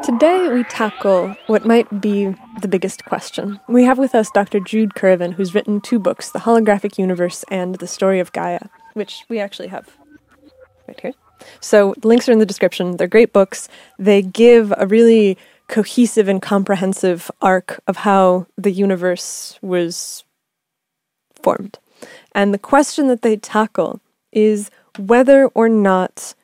Today we tackle what might be the biggest question. We have with us Dr. Jude Currivan, who's written 2 books, The Holographic Universe and The Story of Gaia, which we actually have right here. So the links are in the description. They're great books. They give a really cohesive and comprehensive arc of how the universe was formed. And the question that they tackle is whether or not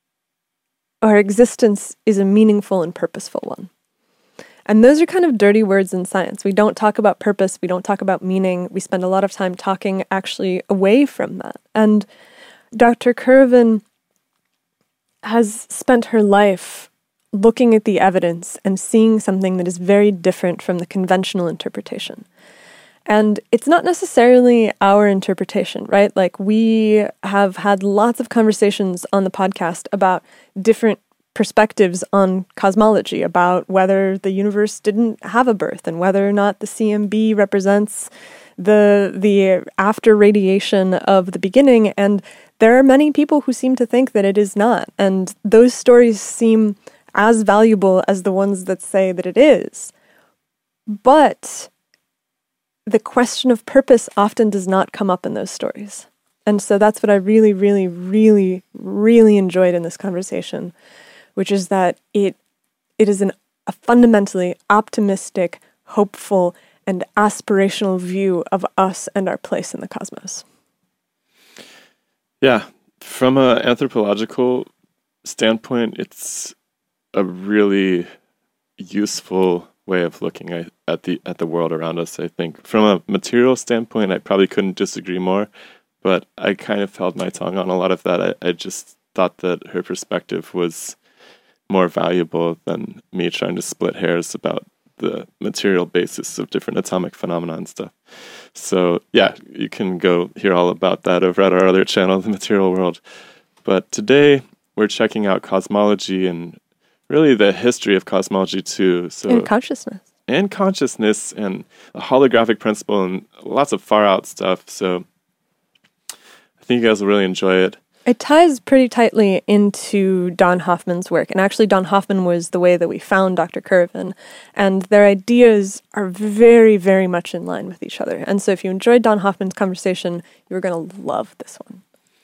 our existence is a meaningful and purposeful one. And those are kind of dirty words in science. We don't talk about purpose. We don't talk about meaning. We spend a lot of time talking actually away from that. And Dr. Currivan has spent her life looking at the evidence and seeing something that is very different from the conventional interpretation. And it's not necessarily our interpretation, right? Like, we have had lots of conversations on the podcast about different perspectives on cosmology, about whether the universe didn't have a birth and whether or not the CMB represents the after radiation of the beginning. And there are many people who seem to think that it is not. And those stories seem as valuable as the ones that say that it is. But the question of purpose often does not come up in those stories. And so that's what I really, really, really, really enjoyed in this conversation, which is that it is a fundamentally optimistic, hopeful, and aspirational view of us and our place in the cosmos. Yeah, from an anthropological standpoint, it's a really useful way of looking at the world around us, I think. From a material standpoint, I probably couldn't disagree more, but I kind of held my tongue on a lot of that. I just thought that her perspective was more valuable than me trying to split hairs about the material basis of different atomic phenomena and stuff. So yeah, you can go hear all about that over at our other channel, The Material World. But today, we're checking out cosmology and really the history of cosmology too. So, and consciousness. And consciousness and the holographic principle and lots of far out stuff. So I think you guys will really enjoy it. It ties pretty tightly into Don Hoffman's work. And actually, Don Hoffman was the way that we found Dr. Currivan. And their ideas are very, very much in line with each other. And so if you enjoyed Don Hoffman's conversation, you're going to love this one.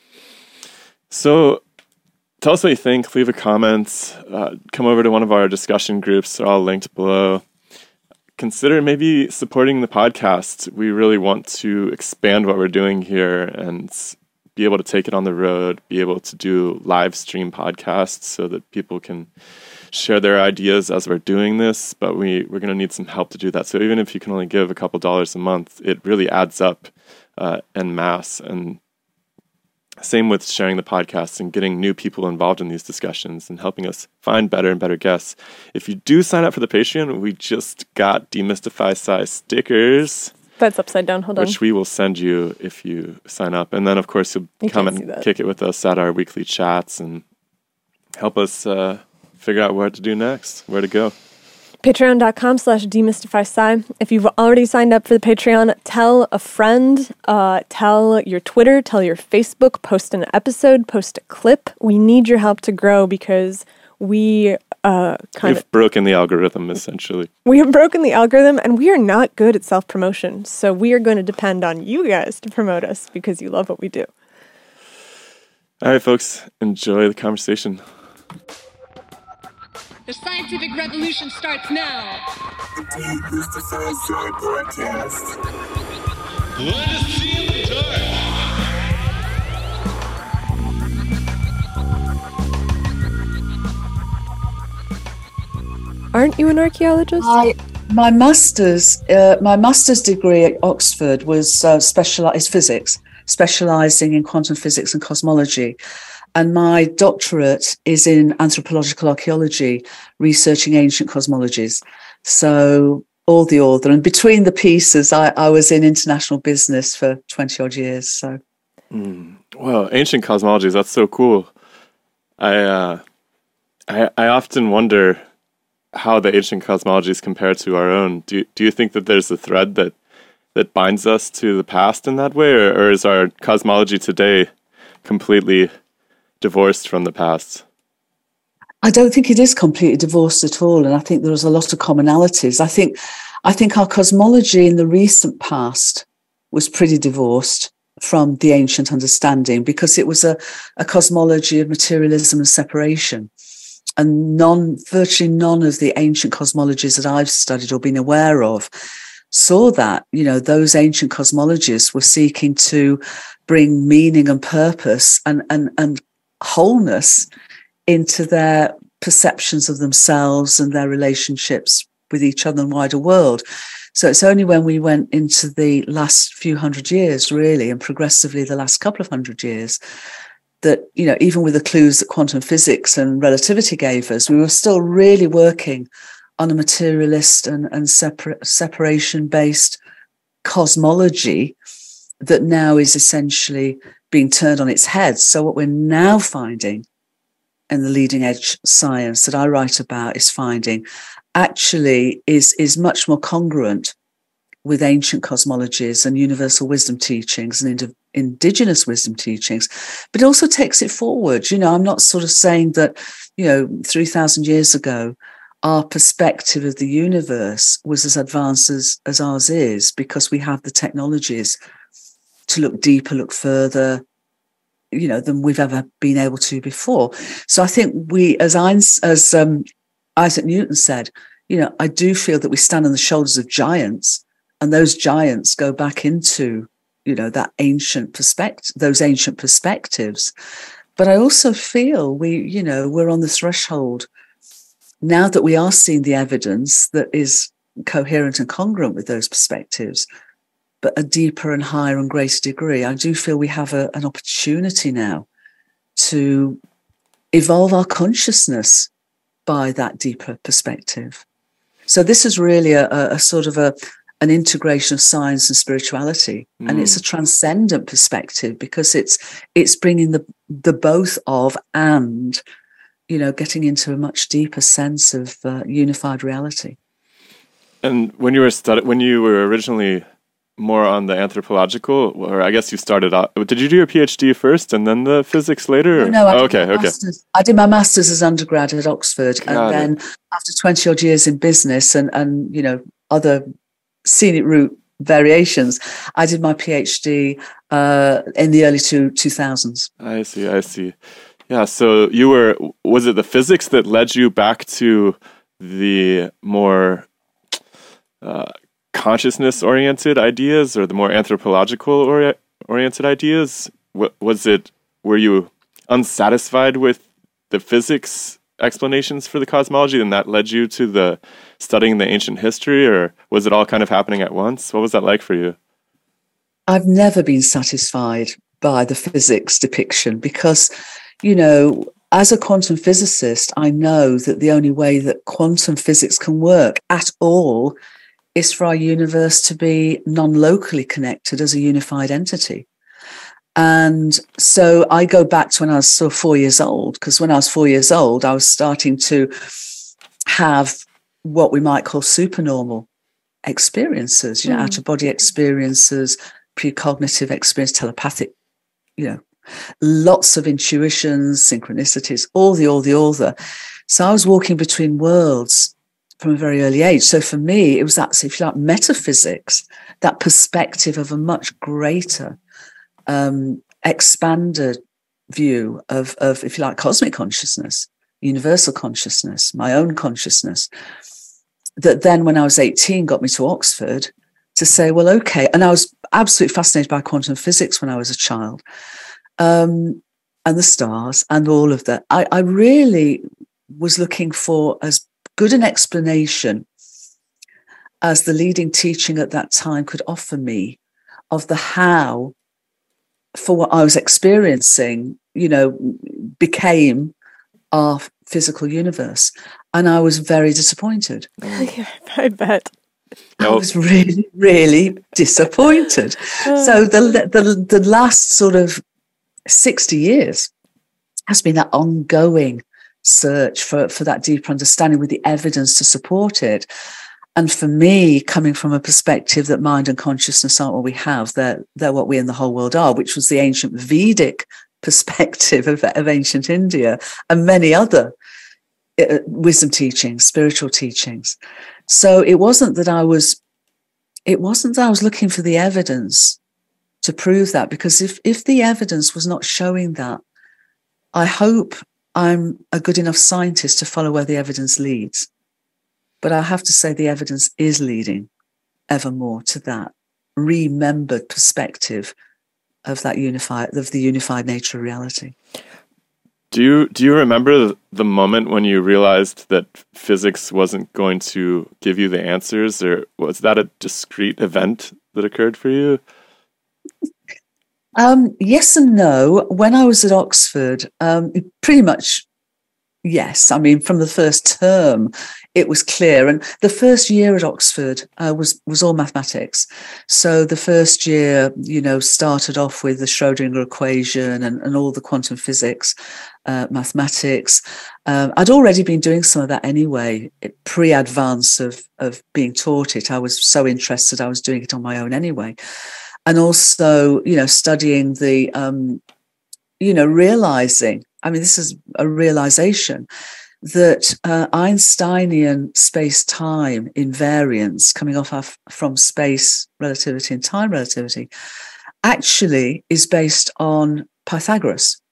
So tell us what you think. Leave a comment. Come over to one of our discussion groups. They're all linked below. Consider maybe supporting the podcast. We really want to expand what we're doing here and be able to take it on the road, be able to do live stream podcasts so that people can share their ideas as we're doing this. But we're going to need some help to do that. So even if you can only give a couple dollars a month, it really adds up en masse. And same with sharing the podcast and getting new people involved in these discussions and helping us find better and better guests. If you do sign up for the Patreon, we just got Demystify Sci stickers. That's upside down, hold on. Which we will send you if you sign up. And then, of course, you'll come and kick it with us at our weekly chats and help us figure out what to do next, where to go. Patreon.com/demystifysci. If you've already signed up for the Patreon, tell a friend, tell your Twitter, tell your Facebook, post an episode, post a clip. We need your help to grow because we've broken the algorithm, essentially. We have broken the algorithm, and we are not good at self-promotion. So we are going to depend on you guys to promote us because you love what we do. All right, folks, enjoy the conversation. The scientific revolution starts now. The Demystify Sci podcast. Let us see in the dark. Aren't you an archaeologist? My master's degree at Oxford was specialized physics, specializing in quantum physics and cosmology. And my doctorate is in anthropological archaeology, researching ancient cosmologies. So all the other, and between the pieces, I was in international business for 20 odd years. So, Well, ancient cosmologies, that's so cool. I often wonder how the ancient cosmologies compare to our own. Do you think that there's a thread that binds us to the past in that way, or is our cosmology today completely divorced from the past? I don't think it is completely divorced at all. And I think there's a lot of commonalities. I think our cosmology in the recent past was pretty divorced from the ancient understanding, because it was a cosmology of materialism and separation. And virtually none of the ancient cosmologies that I've studied or been aware of saw that. Those ancient cosmologies were seeking to bring meaning and purpose and wholeness into their perceptions of themselves and their relationships with each other and wider world. So it's only when we went into the last few hundred years, really, and progressively the last couple of hundred years, that, even with the clues that quantum physics and relativity gave us, we were still really working on a materialist and separation-based cosmology that now is essentially being turned on its head. So what we're now finding in the leading edge science that I write about is finding actually is much more congruent with ancient cosmologies and universal wisdom teachings and indigenous wisdom teachings, but it also takes it forward. I'm not sort of saying that, 3,000 years ago, our perspective of the universe was as advanced as ours is, because we have the technologies to look deeper, look further, than we've ever been able to before. So I think as Isaac Newton said, I do feel that we stand on the shoulders of giants, and those giants go back into, that those ancient perspectives. But I also feel we're on the threshold now that we are seeing the evidence that is coherent and congruent with those perspectives, but a deeper and higher and greater degree. I do feel we have an opportunity now to evolve our consciousness by that deeper perspective. So this is really a sort of an integration of science and spirituality, and it's a transcendent perspective, because it's bringing the both of and, getting into a much deeper sense of unified reality. And when you were originally more on the anthropological, or I guess you started out, did you do your PhD first and then the physics later? No, I did my master's as undergrad at Oxford, and then after 20 odd years in business and other scenic route variations, I did my PhD in the early 2000s. I see. Yeah, so was it the physics that led you back to the more consciousness-oriented ideas, or the more anthropological-oriented ideas? Were you unsatisfied with the physics explanations for the cosmology, and that led you to the studying the ancient history, or was it all kind of happening at once? What was that like for you? I've never been satisfied by the physics depiction, because, as a quantum physicist, I know that the only way that quantum physics can work at all is for our universe to be non-locally connected as a unified entity. And so I go back to when I was 4 years old, because when I was 4 years old, I was starting to have what we might call supernormal experiences, out-of-body experiences, precognitive experience, telepathic, lots of intuitions, synchronicities, all the. So I was walking between worlds from a very early age. So for me, it was that, if you like, metaphysics, that perspective of a much greater expanded view of, if you like, cosmic consciousness, universal consciousness, my own consciousness, that then when I was 18 got me to Oxford to say, well, okay. And I was absolutely fascinated by quantum physics when I was a child, and the stars and all of that. I really was looking for as good an explanation as the leading teaching at that time could offer me of the how for what I was experiencing, became our physical universe. And I was very disappointed. Yeah, I bet. I was really, really disappointed. So the last sort of 60 years has been that ongoing search for that deeper understanding with the evidence to support it. And for me, coming from a perspective that mind and consciousness aren't what we have, they're what we in the whole world are, which was the ancient Vedic perspective of ancient India and many other, wisdom teachings, spiritual teachings. So it wasn't that I was looking for the evidence to prove that, because if the evidence was not showing that, I hope I'm a good enough scientist to follow where the evidence leads. But I have to say the evidence is leading ever more to that remembered perspective of the unified nature of reality. Do you remember the moment when you realized that physics wasn't going to give you the answers, or was that a discrete event that occurred for you? Yes and no. When I was at Oxford, pretty much yes. I mean, from the first term, it was clear. And the first year at Oxford was all mathematics. So the first year, started off with the Schrödinger equation and all the quantum physics, mathematics. I'd already been doing some of that anyway, pre-advance of being taught it. I was so interested, I was doing it on my own anyway. And also, studying the, realizing, I mean, this is a realization that Einsteinian space-time invariance coming off from space relativity and time relativity actually is based on Pythagoras.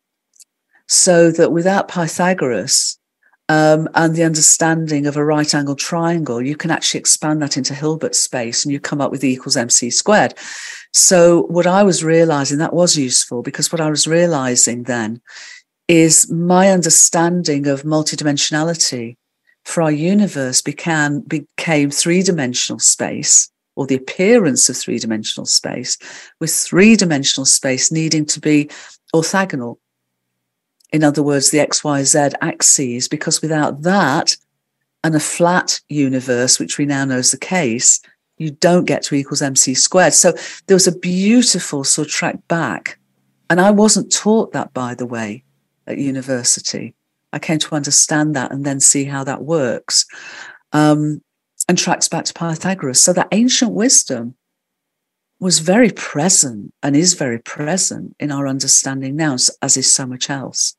So that without Pythagoras and the understanding of a right-angled triangle, you can actually expand that into Hilbert space and you come up with E equals mc squared. So what I was realizing, that was useful, because what I was realizing then is my understanding of multidimensionality for our universe became three-dimensional space, or the appearance of three-dimensional space, with three-dimensional space needing to be orthogonal. In other words, the X, Y, Z axes, because without that and a flat universe, which we now know is the case, you don't get to E equals mc squared. So there was a beautiful sort of track back. And I wasn't taught that, by the way, at university. I came to understand that and then see how that works, and tracks back to Pythagoras. So that ancient wisdom was very present and is very present in our understanding now, as is so much else.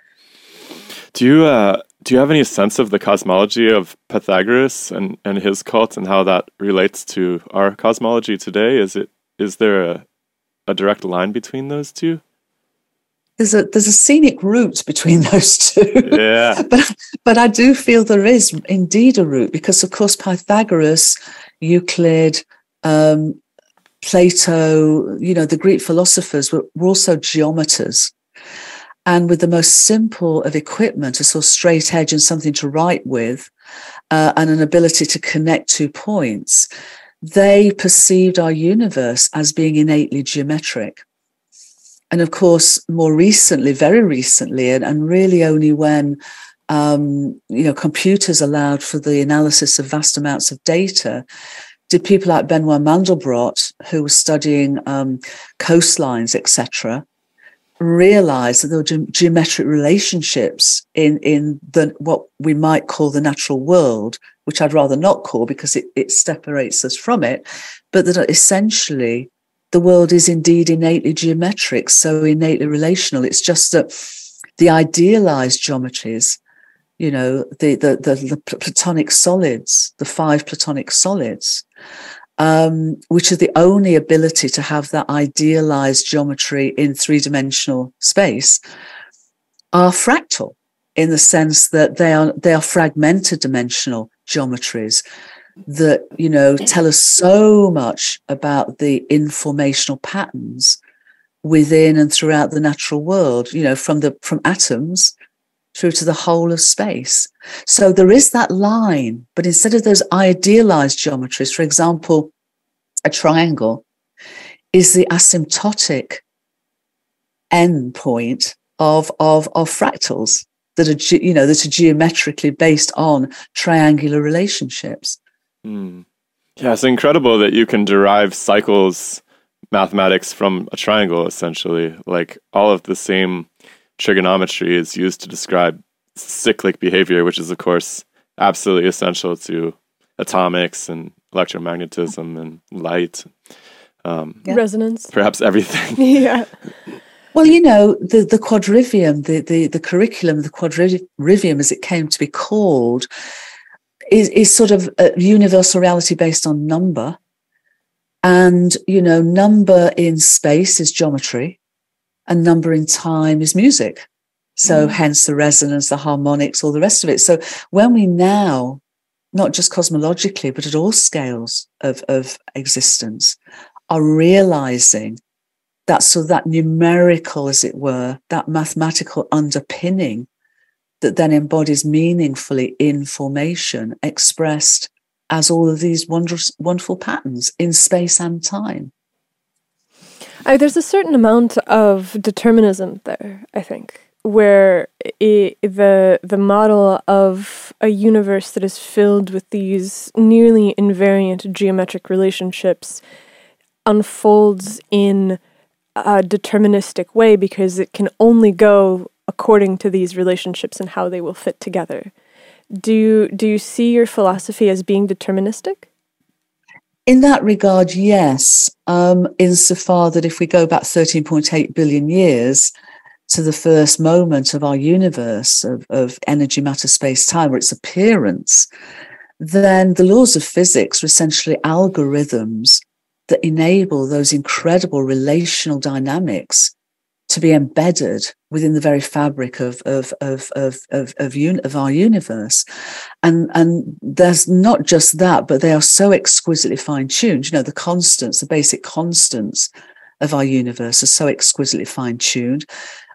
Do you have any sense of the cosmology of Pythagoras and his cult and how that relates to our cosmology today? Is there a direct line between those two? There's a scenic route between those two. Yeah. but I do feel there is indeed a route, because of course Pythagoras, Euclid, Plato, the Greek philosophers were also geometers. And with the most simple of equipment, a sort of straight edge and something to write with, and an ability to connect 2 points, they perceived our universe as being innately geometric. And of course, more recently, very recently, and really only when computers allowed for the analysis of vast amounts of data, did people like Benoit Mandelbrot, who was studying coastlines, etc., realize that there were geometric relationships in what we might call the natural world, which I'd rather not call because it separates us from it, but that essentially the world is indeed innately geometric, so innately relational. It's just that the idealized geometries, the Platonic solids, the 5 Platonic solids, which are the only ability to have that idealized geometry in three-dimensional space, are fractal, in the sense that they are fragmented dimensional geometries that, tell us so much about the informational patterns within and throughout the natural world, from atoms through to the whole of space. So there is that line, but instead of those idealized geometries, for example, a triangle is the asymptotic end point of fractals that are geometrically based on triangular relationships. Yeah, it's incredible that you can derive cycles mathematics from a triangle, essentially. Like, all of the same trigonometry is used to describe cyclic behavior, which is, of course, absolutely essential to atomics and electromagnetism and light. Resonance. Perhaps everything. Yeah. Well, the quadrivium, the curriculum, the quadrivium, as it came to be called, is sort of a universal reality based on number. And, number in space is geometry, and number in time is music. So hence the resonance, the harmonics, all the rest of it. So when we now, not just cosmologically, but at all scales of existence, are realizing that numerical, as it were, that mathematical underpinning that then embodies meaningfully in formation, expressed as all of these wonderful patterns in space and time. There's a certain amount of determinism there, I think, where the model of a universe that is filled with these nearly invariant geometric relationships unfolds in a deterministic way because it can only go according to these relationships and how they will fit together. Do you see your philosophy as being deterministic? In that regard, yes. Insofar that if we go back 13.8 billion years to the first moment of our universe, of energy, matter, space, time, or its appearance, then the laws of physics are essentially algorithms that enable those incredible relational dynamics to be embedded within the very fabric of our universe. And there's not just that, but they are so exquisitely fine-tuned. The constants, the basic constants of our universe are so exquisitely fine-tuned.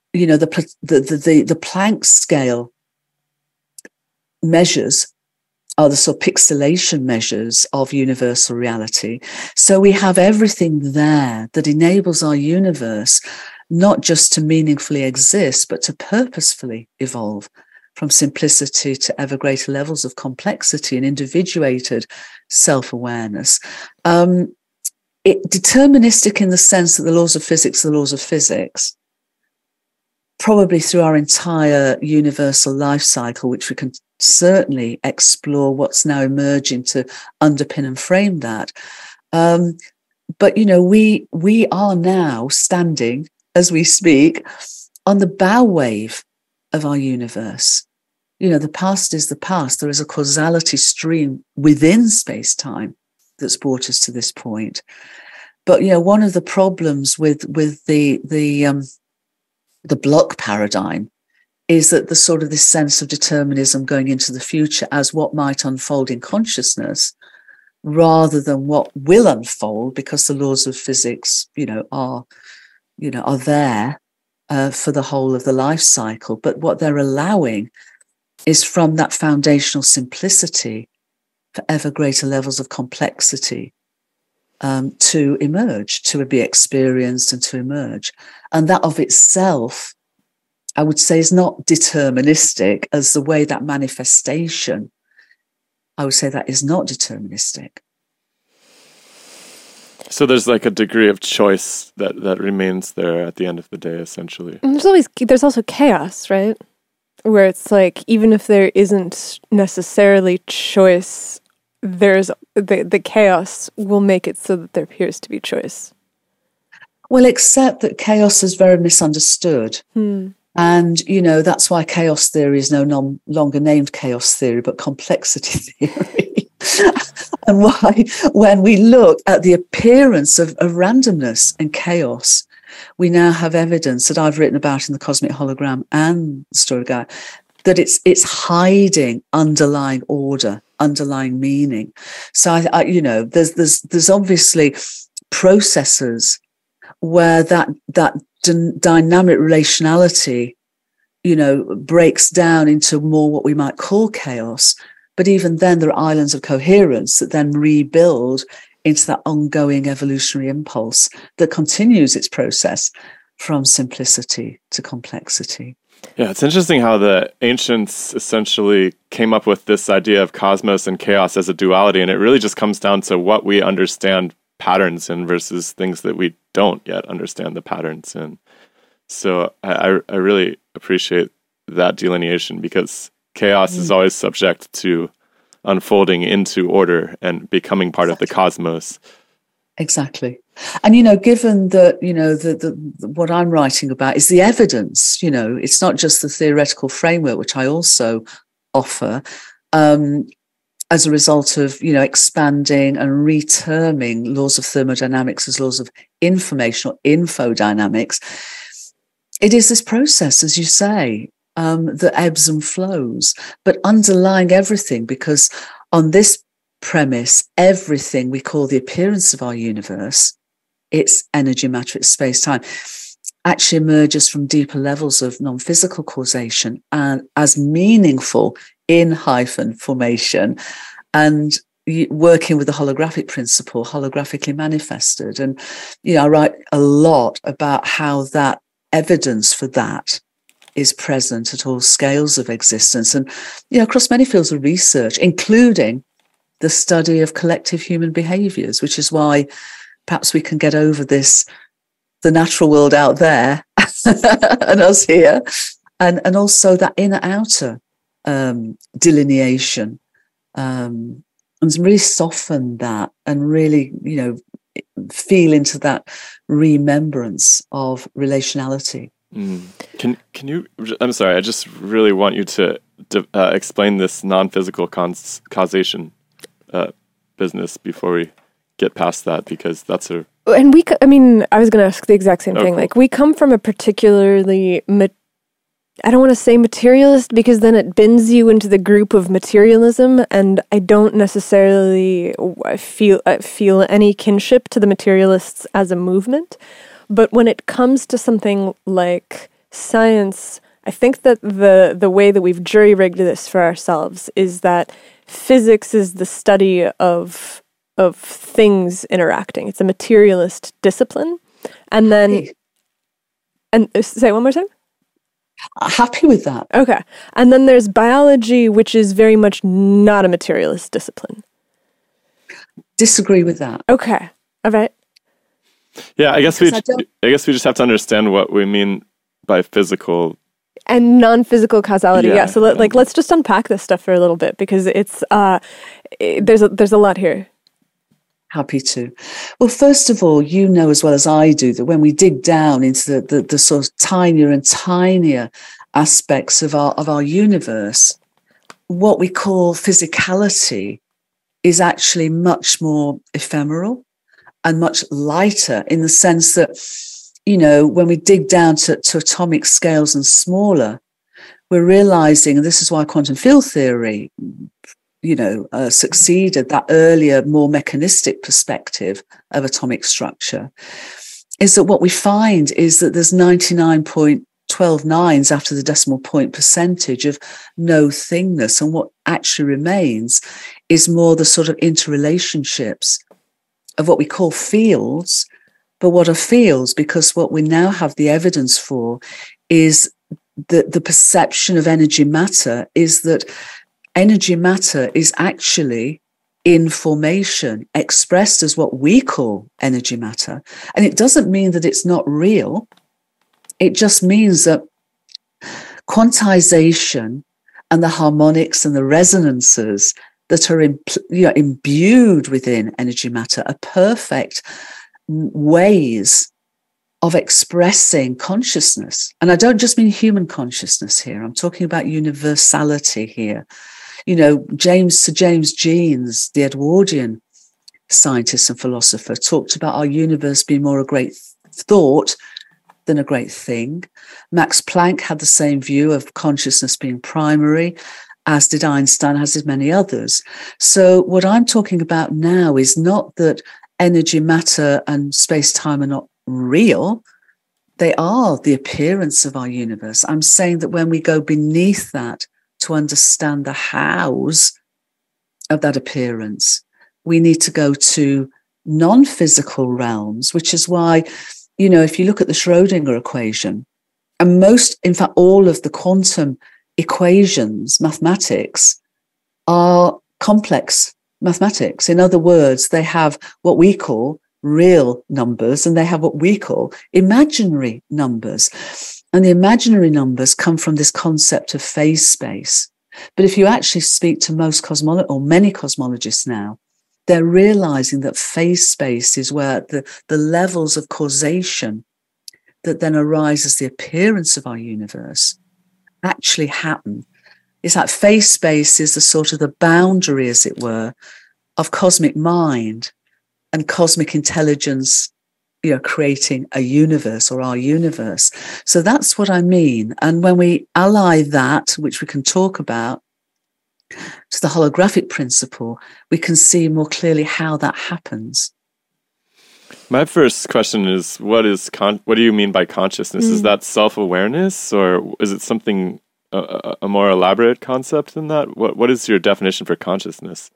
The Planck scale measures are the sort of pixelation measures of universal reality. So we have everything there that enables our universe not just to meaningfully exist, but to purposefully evolve from simplicity to ever greater levels of complexity and individuated self-awareness. Deterministic in the sense that the laws of physics are the laws of physics, probably through our entire universal life cycle, which we can certainly explore what's now emerging to underpin and frame that. But, we are now standing, as we speak, on the bow wave of our universe. The past is the past. There is a causality stream within space-time that's brought us to this point. But, one of the problems with the block paradigm is that the sort of this sense of determinism going into the future as what might unfold in consciousness rather than what will unfold, because the laws of physics, are there for the whole of the life cycle. But what they're allowing is from that foundational simplicity for ever greater levels of complexity to emerge, to be experienced and to emerge. And that of itself, I would say, is not deterministic as the way that manifestation, I would say that is not deterministic. So there's like a degree of choice that remains there at the end of the day, essentially. And there's also chaos, right? Where it's like, even if there isn't necessarily choice, there's the chaos will make it so that there appears to be choice. Well, except that chaos is very misunderstood. And, that's why chaos theory is no longer named chaos theory, but complexity theory. And why, when we look at the appearance of randomness and chaos, we now have evidence that I've written about in The Cosmic Hologram and The Story of Gaia, that it's hiding underlying order, underlying meaning. So, there's obviously processes where that dynamic relationality, breaks down into more what we might call chaos. But even then, there are islands of coherence that then rebuild into that ongoing evolutionary impulse that continues its process from simplicity to complexity. Yeah, it's interesting how the ancients essentially came up with this idea of cosmos and chaos as a duality, and it really just comes down to what we understand patterns in versus things that we don't yet understand the patterns in. So I really appreciate that delineation, because chaos is always subject to unfolding into order and becoming part of the cosmos. Exactly. And, given that, the what I'm writing about is the evidence, it's not just the theoretical framework, which I also offer, as a result of, expanding and reterming laws of thermodynamics as laws of information or infodynamics. It is this process, as you say, that ebbs and flows, but underlying everything, because on this premise, everything we call the appearance of our universe, it's energy, matter, it's space-time, actually emerges from deeper levels of non-physical causation and as meaningful in hyphen formation and working with the holographic principle, holographically manifested. And, I write a lot about how that evidence for that is present at all scales of existence and, across many fields of research, including the study of collective human behaviors, which is why perhaps we can get over this, the natural world out there and us here, and also that inner-outer delineation, and really soften that and really, feel into that remembrance of relationality. Can you? I'm sorry. I just really want you to explain this non-physical causation business before we get past that, because that's a. And I was going to ask the exact same thing. Cool. Like, we come from a particularly, I don't want to say materialist, because then it bends you into the group of materialism, and I don't necessarily feel any kinship to the materialists as a movement. But when it comes to something like science, I think that the way that we've jury-rigged this for ourselves is that physics is the study of things interacting. It's a materialist discipline. And then... And say it one more time? Happy with that. Okay. And then there's biology, which is very much not a materialist discipline. Disagree with that. Okay. All right. Yeah, I guess we just have to understand what we mean by physical and non-physical causality. Yeah. So let's just unpack this stuff for a little bit, because it's there's a lot here. Happy to. Well, first of all, as well as I do, that when we dig down into the sort of tinier and tinier aspects of our universe, what we call physicality is actually much more ephemeral and much lighter, in the sense that, when we dig down to atomic scales and smaller, we're realizing, and this is why quantum field theory succeeded that earlier, more mechanistic perspective of atomic structure, is that what we find is that there's 99.129s after the decimal point percentage of no thingness. And what actually remains is more the sort of interrelationships of what we call fields. But what are fields? Because what we now have the evidence for is that the perception of energy matter is that energy matter is actually information expressed as what we call energy matter. And it doesn't mean that it's not real. It just means that quantization and the harmonics and the resonances that are imbued within energy matter are perfect ways of expressing consciousness. And I don't just mean human consciousness here. I'm talking about universality here. Sir James Jeans, the Edwardian scientist and philosopher, talked about our universe being more a great thought than a great thing. Max Planck had the same view of consciousness being primary, as did Einstein, as did many others. So what I'm talking about now is not that energy, matter, and space-time are not real. They are the appearance of our universe. I'm saying that when we go beneath that to understand the hows of that appearance, we need to go to non-physical realms, which is why, if you look at the Schrödinger equation, and in fact, all of the quantum equations, mathematics, are complex mathematics. In other words, they have what we call real numbers, and they have what we call imaginary numbers. And the imaginary numbers come from this concept of phase space. But if you actually speak to most many cosmologists now, they're realizing that phase space is where the levels of causation that then arise as the appearance of our universe actually happen. It's like phase space is the sort of the boundary, as it were, of cosmic mind and cosmic intelligence, creating a universe or our universe. So that's what I mean. And when we ally that, which we can talk about, to the holographic principle, we can see more clearly how that happens. My first question is, what do you mean by consciousness? Is that self-awareness, or is it something, a more elaborate concept than that? What is your definition for consciousness?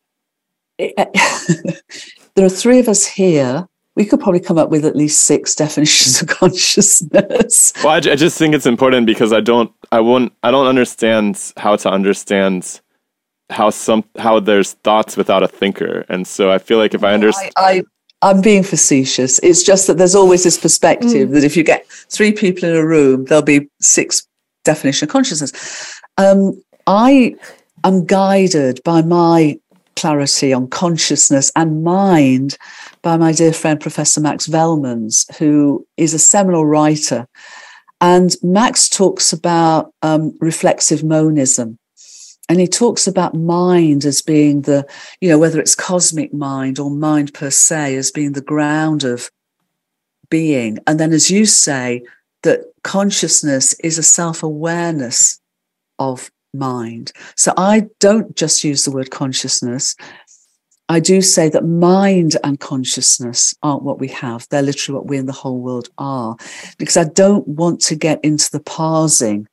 There are three of us here. We could probably come up with at least 6 definitions of consciousness. Well, I just think it's important because I don't understand how to understand how there's thoughts without a thinker, and so I feel like if I understand, I'm being facetious. It's just that there's always this perspective that if you get 3 people in a room, there'll be 6 definitions of consciousness. I am guided by my clarity on consciousness and mind by my dear friend, Professor Max Velmans, who is a seminal writer. And Max talks about reflexive monism. And he talks about mind as being the, whether it's cosmic mind or mind per se, as being the ground of being. And then, as you say, that consciousness is a self-awareness of mind. So I don't just use the word consciousness. I do say that mind and consciousness aren't what we have. They're literally what we in the whole world are. Because I don't want to get into the parsing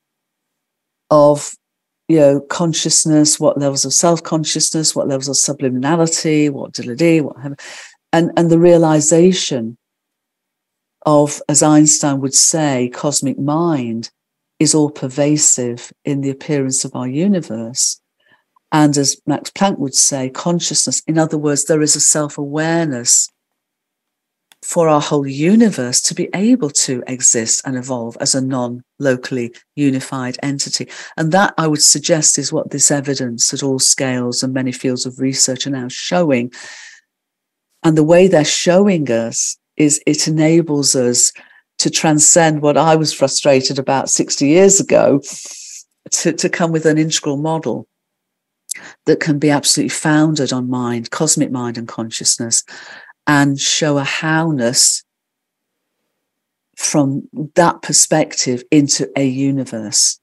of consciousness, what levels of self-consciousness, what levels of subliminality, whatever, and the realization of, as Einstein would say, cosmic mind is all pervasive in the appearance of our universe. And as Max Planck would say, consciousness, in other words, there is a self-awareness for our whole universe to be able to exist and evolve as a non-locally unified entity. And that, I would suggest, is what this evidence at all scales and many fields of research are now showing. And the way they're showing us is it enables us to transcend what I was frustrated about 60 years ago, to come with an integral model that can be absolutely founded on mind, cosmic mind and consciousness, and show a howness from that perspective into a universe.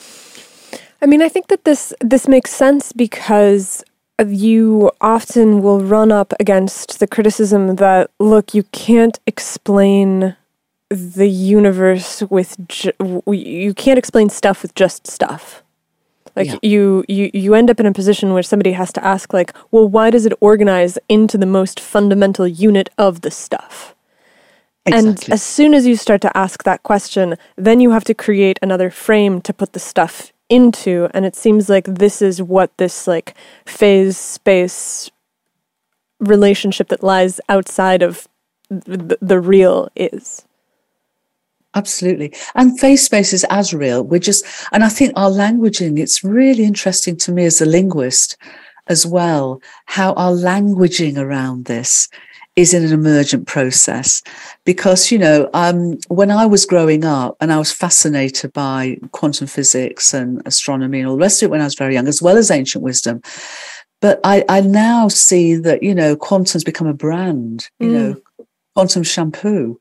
I mean, I think that this makes sense because you often will run up against the criticism that, look, you can't explain the universe with you can't explain stuff with just stuff. Like you end up in a position where somebody has to ask, like, well, why does it organize into the most fundamental unit of the stuff? Exactly. And as soon as you start to ask that question, then you have to create another frame to put the stuff into. And it seems like this is what this like phase space relationship that lies outside of the real is. Absolutely. And phase space is as real. And I think our languaging, it's really interesting to me as a linguist as well, how our languaging around this is in an emergent process. Because, when I was growing up and I was fascinated by quantum physics and astronomy and all the rest of it when I was very young, as well as ancient wisdom. But I now see that, quantum's become a brand, quantum shampoo.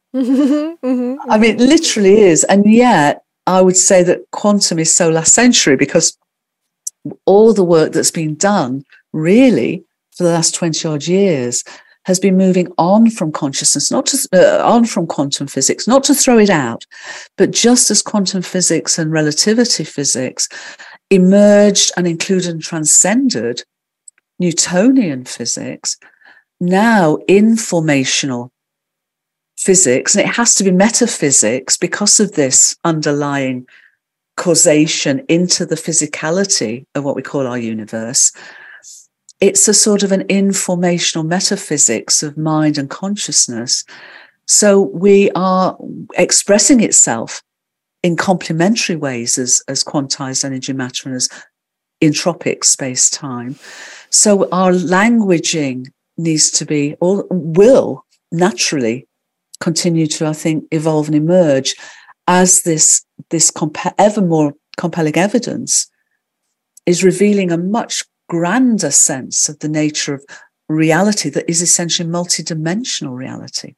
I mean, it literally is. And yet I would say that quantum is so last century, because all the work that's been done really for the last 20 odd years has been moving on from consciousness, on from quantum physics, not to throw it out, but just as quantum physics and relativity physics emerged and included and transcended Newtonian physics, now informational physics, and it has to be metaphysics because of this underlying causation into the physicality of what we call our universe. It's a sort of an informational metaphysics of mind and consciousness. So we are expressing itself in complementary ways as quantized energy, matter, and as entropic space-time. So our languaging needs to be, or will naturally continue to, I think, evolve and emerge as this ever more compelling evidence is revealing a much grander sense of the nature of reality that is essentially multidimensional reality.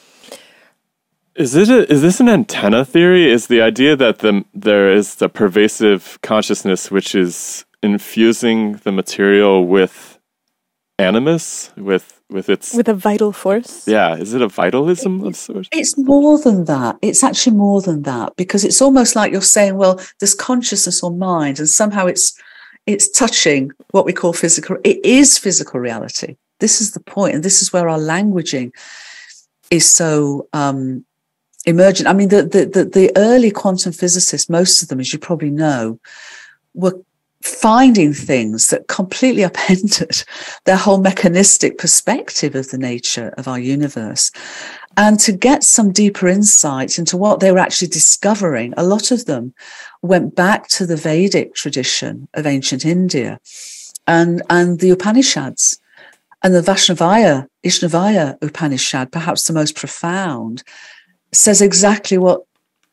Is this an antenna theory? Is the idea that there is the pervasive consciousness which is infusing the material with animus, with a vital force? Yeah, is it a vitalism of sorts? It's more than that. It's actually more than that, because it's almost like you're saying, well, there's consciousness or mind, and somehow it's touching what we call physical. It is physical reality. This is the point, and this is where our languaging is so emergent. I mean, the early quantum physicists, most of them, as you probably know, were finding things that completely upended their whole mechanistic perspective of the nature of our universe. And to get some deeper insight into what they were actually discovering, a lot of them went back to the Vedic tradition of ancient India and the Upanishads. And the Ishnavaya Upanishad, perhaps the most profound, says exactly what,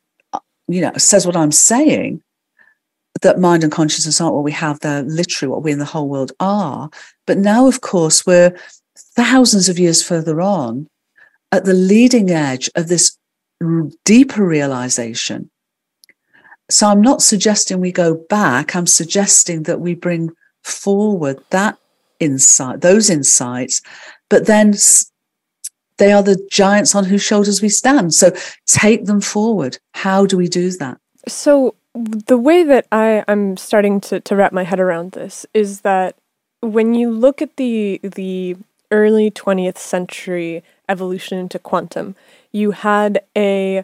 says what I'm saying, that mind and consciousness aren't what we have, they're literally what we in the whole world are. But now, of course, we're thousands of years further on at the leading edge of this deeper realization. So I'm not suggesting we go back, I'm suggesting that we bring forward that insight, those insights, but then they are the giants on whose shoulders we stand. So take them forward. How do we do that? So the way that I'm starting to wrap my head around this is that when you look at the early 20th century evolution into quantum, you had a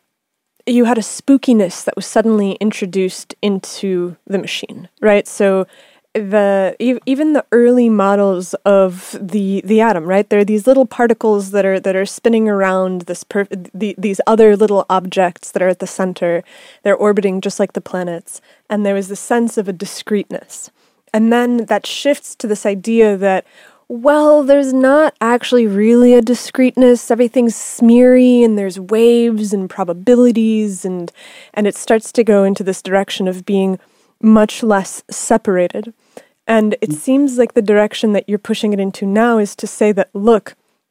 spookiness that was suddenly introduced into the machine, right? So even the early models of the atom, right? There are these little particles that are spinning around these other little objects that are at the center. They're orbiting just like the planets, and there was the sense of a discreteness. And then that shifts to this idea that, well, there's not actually really a discreteness. Everything's smeary, and there's waves and probabilities, and it starts to go into this direction of being much less separated. And it seems like the direction that you're pushing it into now is to say that, look,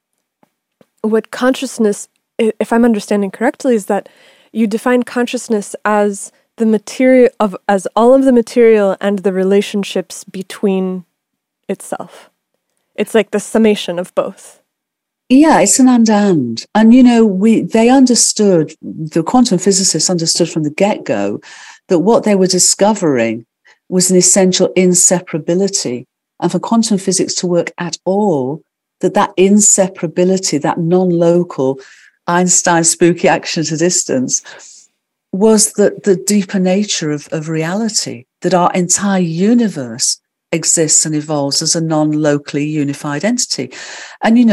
what consciousness, if I'm understanding correctly, is that you define consciousness as the material as all of the material and the relationships between itself. It's like the summation of both. Yeah, it's an and. And, they understood, the quantum physicists understood from the get-go that what they were discovering was an essential inseparability. And for quantum physics to work at all, that inseparability, that non-local Einstein spooky action at a distance, was the deeper nature of reality, that our entire universe exists and evolves as a non-locally unified entity. And,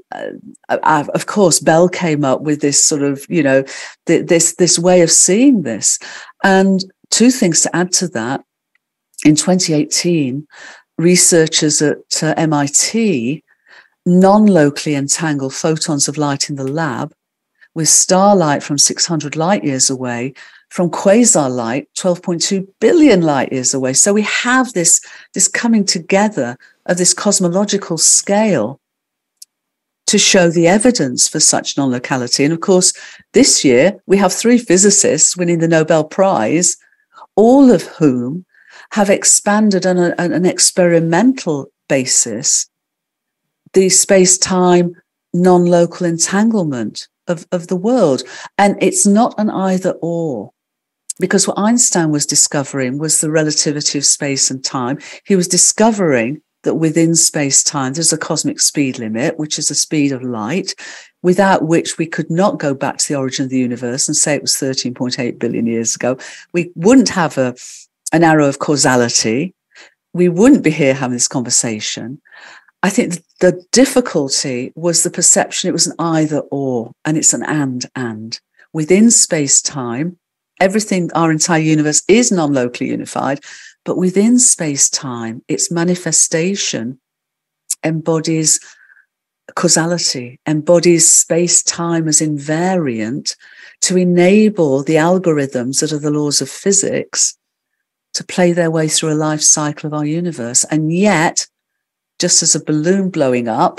of course, Bell came up with this sort of, this way of seeing this. And two things to add to that. In 2018, researchers at MIT non-locally entangled photons of light in the lab with starlight from 600 light years away from quasar light 12.2 billion light years away. So we have this coming together of this cosmological scale to show the evidence for such non-locality. And of course, this year we have 3 physicists winning the Nobel Prize, all of whom have expanded on an experimental basis the space-time non-local entanglement of the world. And it's not an either-or, because what Einstein was discovering was the relativity of space and time. He was discovering that within space-time there's a cosmic speed limit, which is the speed of light, without which we could not go back to the origin of the universe and say it was 13.8 billion years ago. We wouldn't have an arrow of causality. We wouldn't be here having this conversation. I think the difficulty was the perception it was an either or, and it's an and. Within space-time, everything, our entire universe is non-locally unified, But within space-time, its manifestation embodies causality, embodies space-time as invariant to enable the algorithms that are the laws of physics to play their way through a life cycle of our universe. And yet, just as a balloon blowing up,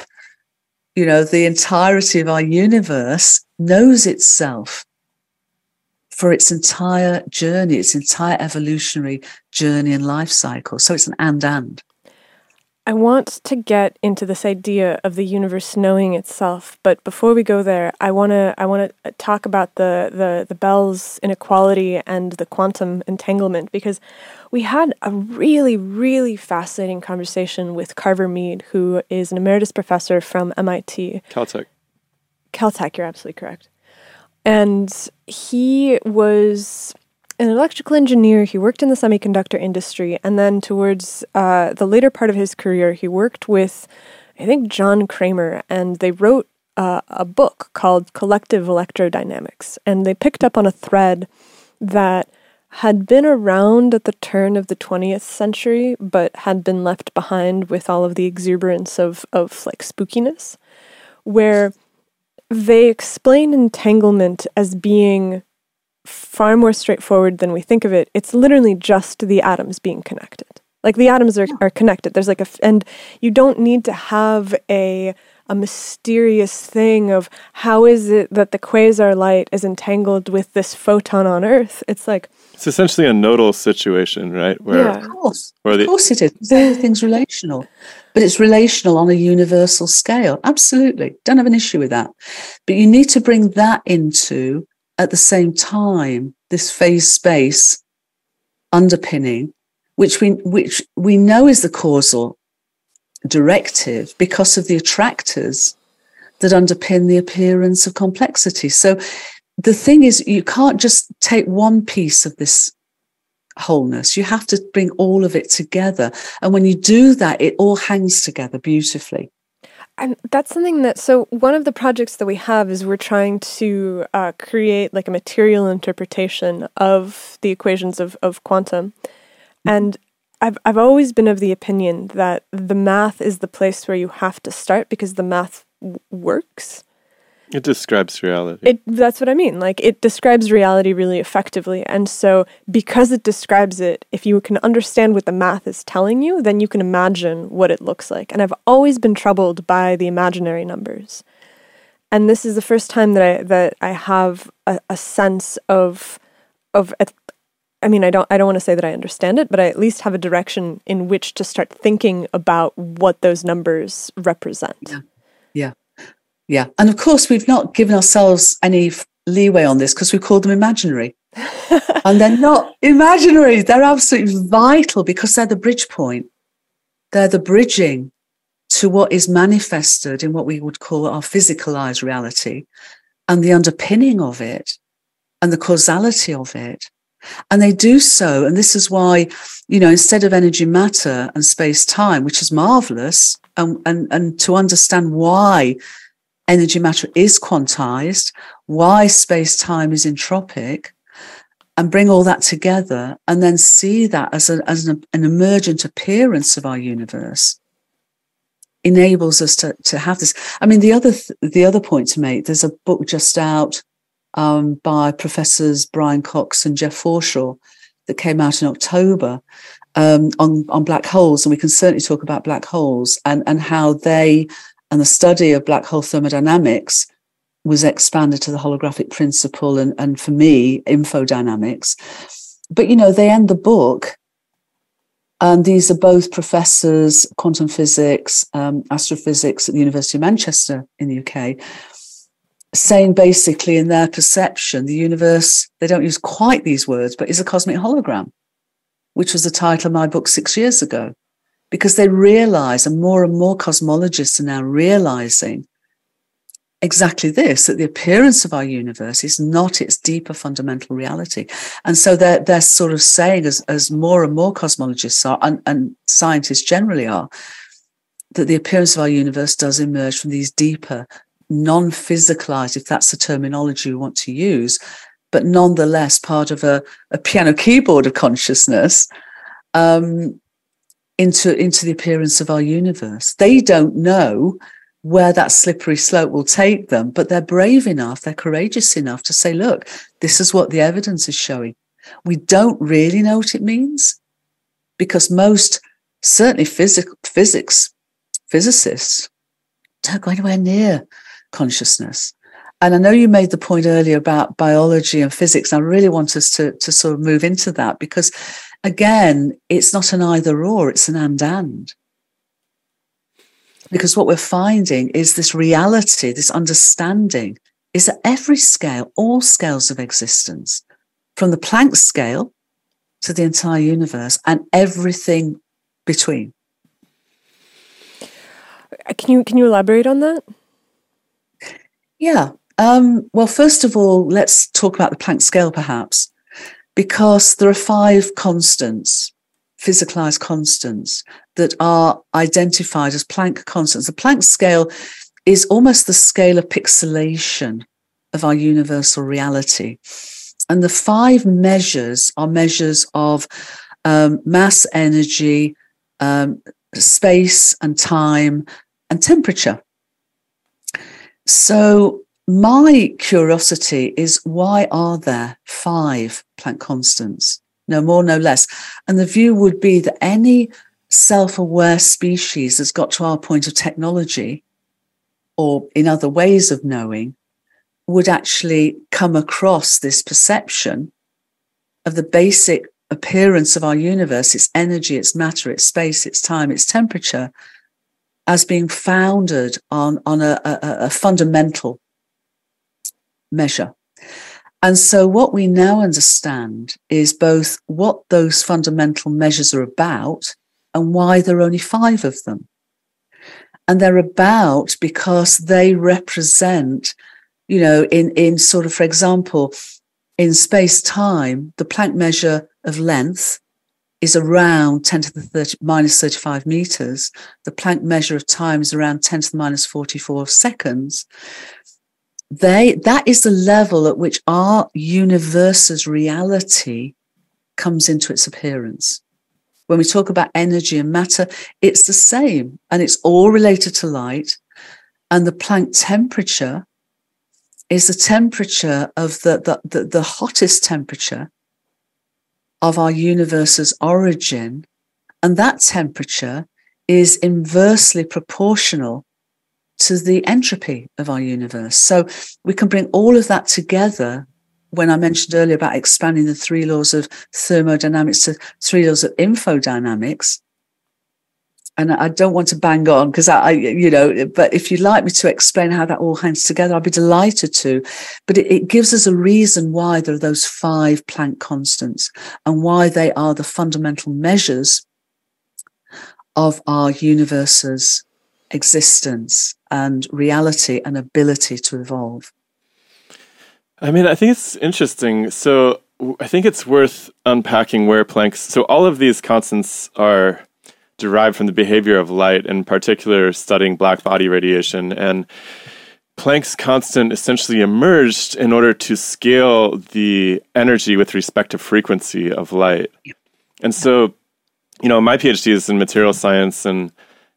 the entirety of our universe knows itself for its entire journey, its entire evolutionary journey and life cycle. So it's an and. I want to get into this idea of the universe knowing itself, but before we go there, I want to talk about the Bell's inequality and the quantum entanglement, because we had a really, really fascinating conversation with Carver Mead, who is an emeritus professor from MIT. Caltech, you're absolutely correct. And he was an electrical engineer. He worked in the semiconductor industry, and then towards the later part of his career, he worked with, I think, John Kramer, and they wrote a book called Collective Electrodynamics, and they picked up on a thread that had been around at the turn of the 20th century, but had been left behind with all of the exuberance of like spookiness, where they explain entanglement as being far more straightforward than we think of it. It's literally just the atoms being connected. Like the atoms are connected. There's like and you don't need to have a mysterious thing of how is it that the quasar light is entangled with this photon on Earth. It's like, it's essentially a nodal situation, right? Of course it is. Everything's relational, but it's relational on a universal scale. Absolutely. Don't have an issue with that. But you need to bring that into, at the same time, this phase space underpinning, which we know is the causal directive because of the attractors that underpin the appearance of complexity. So the thing is, you can't just take one piece of this wholeness. You have to bring all of it together. And when you do that, it all hangs together beautifully. And that's something that, so one of the projects that we have is we're trying to create like a material interpretation of the equations of quantum. And I've always been of the opinion that the math is the place where you have to start because the math works. It describes reality. That's what I mean. Like, it describes reality really effectively. And so because it describes it, if you can understand what the math is telling you, then you can imagine what it looks like. And I've always been troubled by the imaginary numbers. And this is the first time that I have a sense of I mean, I don't want to say that I understand it, but I at least have a direction in which to start thinking about what those numbers represent. Yeah. And of course, we've not given ourselves any leeway on this because we call them imaginary. And they're not imaginary. They're absolutely vital because they're the bridge point. They're the bridging to what is manifested in what we would call our physicalized reality and the underpinning of it and the causality of it. And they do so. And this is why, instead of energy, matter and space time, which is marvelous, and to understand why energy matter is quantized, why space-time is entropic, and bring all that together and then see that as an emergent appearance of our universe enables us to have this. I mean, the other point to make, there's a book just out by Professors Brian Cox and Jeff Forshaw that came out in October on black holes, and we can certainly talk about black holes and how they and the study of black hole thermodynamics was expanded to the holographic principle and for me, infodynamics. But, they end the book, and these are both professors, quantum physics, astrophysics at the University of Manchester in the UK, saying basically in their perception, the universe, they don't use quite these words, but is a cosmic hologram, which was the title of my book 6 years ago. Because they realize, and more cosmologists are now realizing exactly this, that the appearance of our universe is not its deeper fundamental reality. And so they're sort of saying, as more and more cosmologists are, and scientists generally are, that the appearance of our universe does emerge from these deeper, non-physicalized, if that's the terminology we want to use, but nonetheless part of a piano keyboard of consciousness, into the appearance of our universe. They don't know where that slippery slope will take them, but they're brave enough, they're courageous enough to say, look, this is what the evidence is showing. We don't really know what it means, because most, certainly physicists don't go anywhere near consciousness. And I know you made the point earlier about biology and physics. I really want us to sort of move into that, because, again, it's not an either or, it's an and. Because what we're finding is this reality, this understanding, is at every scale, all scales of existence, from the Planck scale to the entire universe and everything between. Can you elaborate on that? Yeah. Well, first of all, let's talk about the Planck scale, perhaps, because there are 5 constants, physicalized constants, that are identified as Planck constants. The Planck scale is almost the scale of pixelation of our universal reality. And the 5 measures are measures of mass, energy, space and time, and temperature. So my curiosity is, why are there 5 Planck constants? No more, no less. And the view would be that any self-aware species that's got to our point of technology, or in other ways of knowing, would actually come across this perception of the basic appearance of our universe, its energy, its matter, its space, its time, its temperature, as being founded on a fundamental measure. And so what we now understand is both what those fundamental measures are about and why there are only 5 of them. And they're about because they represent, you know, in sort of, for example, in space-time, the Planck measure of length is around 10 to the minus 35 meters. The Planck measure of time is around 10 to the minus 44 seconds. That is the level at which our universe's reality comes into its appearance. When we talk about energy and matter, it's the same, and it's all related to light. And the Planck temperature is the temperature of the hottest temperature of our universe's origin. And that temperature is inversely proportional to the entropy of our universe. So we can bring all of that together when I mentioned earlier about expanding the 3 laws of thermodynamics to 3 laws of infodynamics. And I don't want to bang on because but if you'd like me to explain how that all hangs together, I'd be delighted to. But it gives us a reason why there are those 5 Planck constants and why they are the fundamental measures of our universe's existence and reality and ability to evolve. I mean, I think it's interesting. So I think it's worth unpacking where Planck's... So all of these constants are derived from the behavior of light, in particular studying black body radiation. And Planck's constant essentially emerged in order to scale the energy with respect to frequency of light. And so, you know, my PhD is in material science, and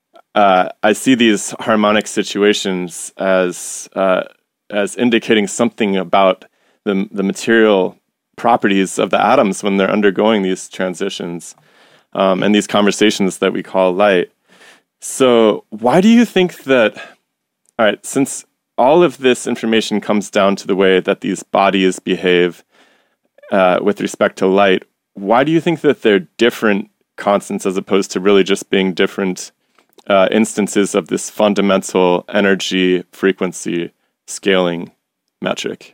I see these harmonic situations as indicating something about the material properties of the atoms when they're undergoing these transitions and these conversations that we call light. So why do you think that, all right, since all of this information comes down to the way that these bodies behave with respect to light, why do you think that they're different constants as opposed to really just being different instances of this fundamental energy frequency scaling metric?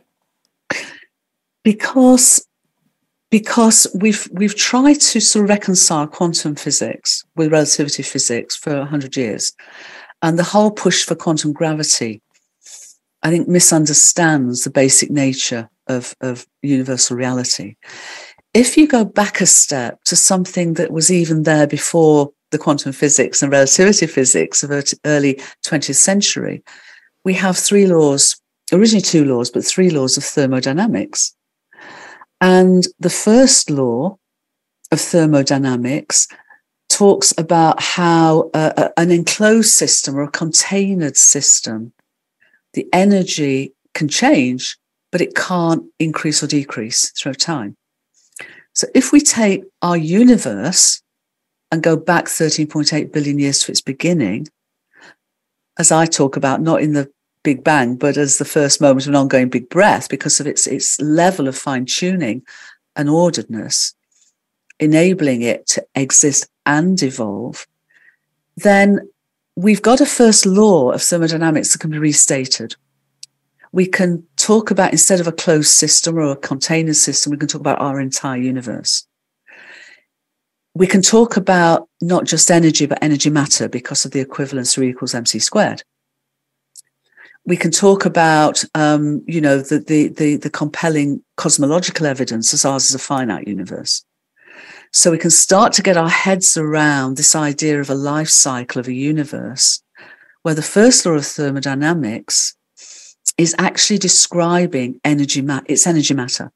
Because we've tried to sort of reconcile quantum physics with relativity physics for 100 years. And the whole push for quantum gravity, I think, misunderstands the basic nature of universal reality. If you go back a step to something that was even there before the quantum physics and relativity physics of early 20th century, we have 3 laws, originally 2 laws, but 3 laws of thermodynamics. And the first law of thermodynamics talks about how an enclosed system or a containered system, the energy can change, but it can't increase or decrease through time. So if we take our universe and go back 13.8 billion years to its beginning, as I talk about, not in the Big Bang, but as the first moment of an ongoing big breath, because of its level of fine-tuning and orderedness, enabling it to exist and evolve, then we've got a first law of thermodynamics that can be restated. We can talk about, instead of a closed system or a container system, we can talk about our entire universe. We can talk about not just energy, but energy matter because of the equivalence through E equals mc squared. We can talk about, the compelling cosmological evidence as ours is a finite universe. So we can start to get our heads around this idea of a life cycle of a universe, where the first law of thermodynamics is actually describing energy matter.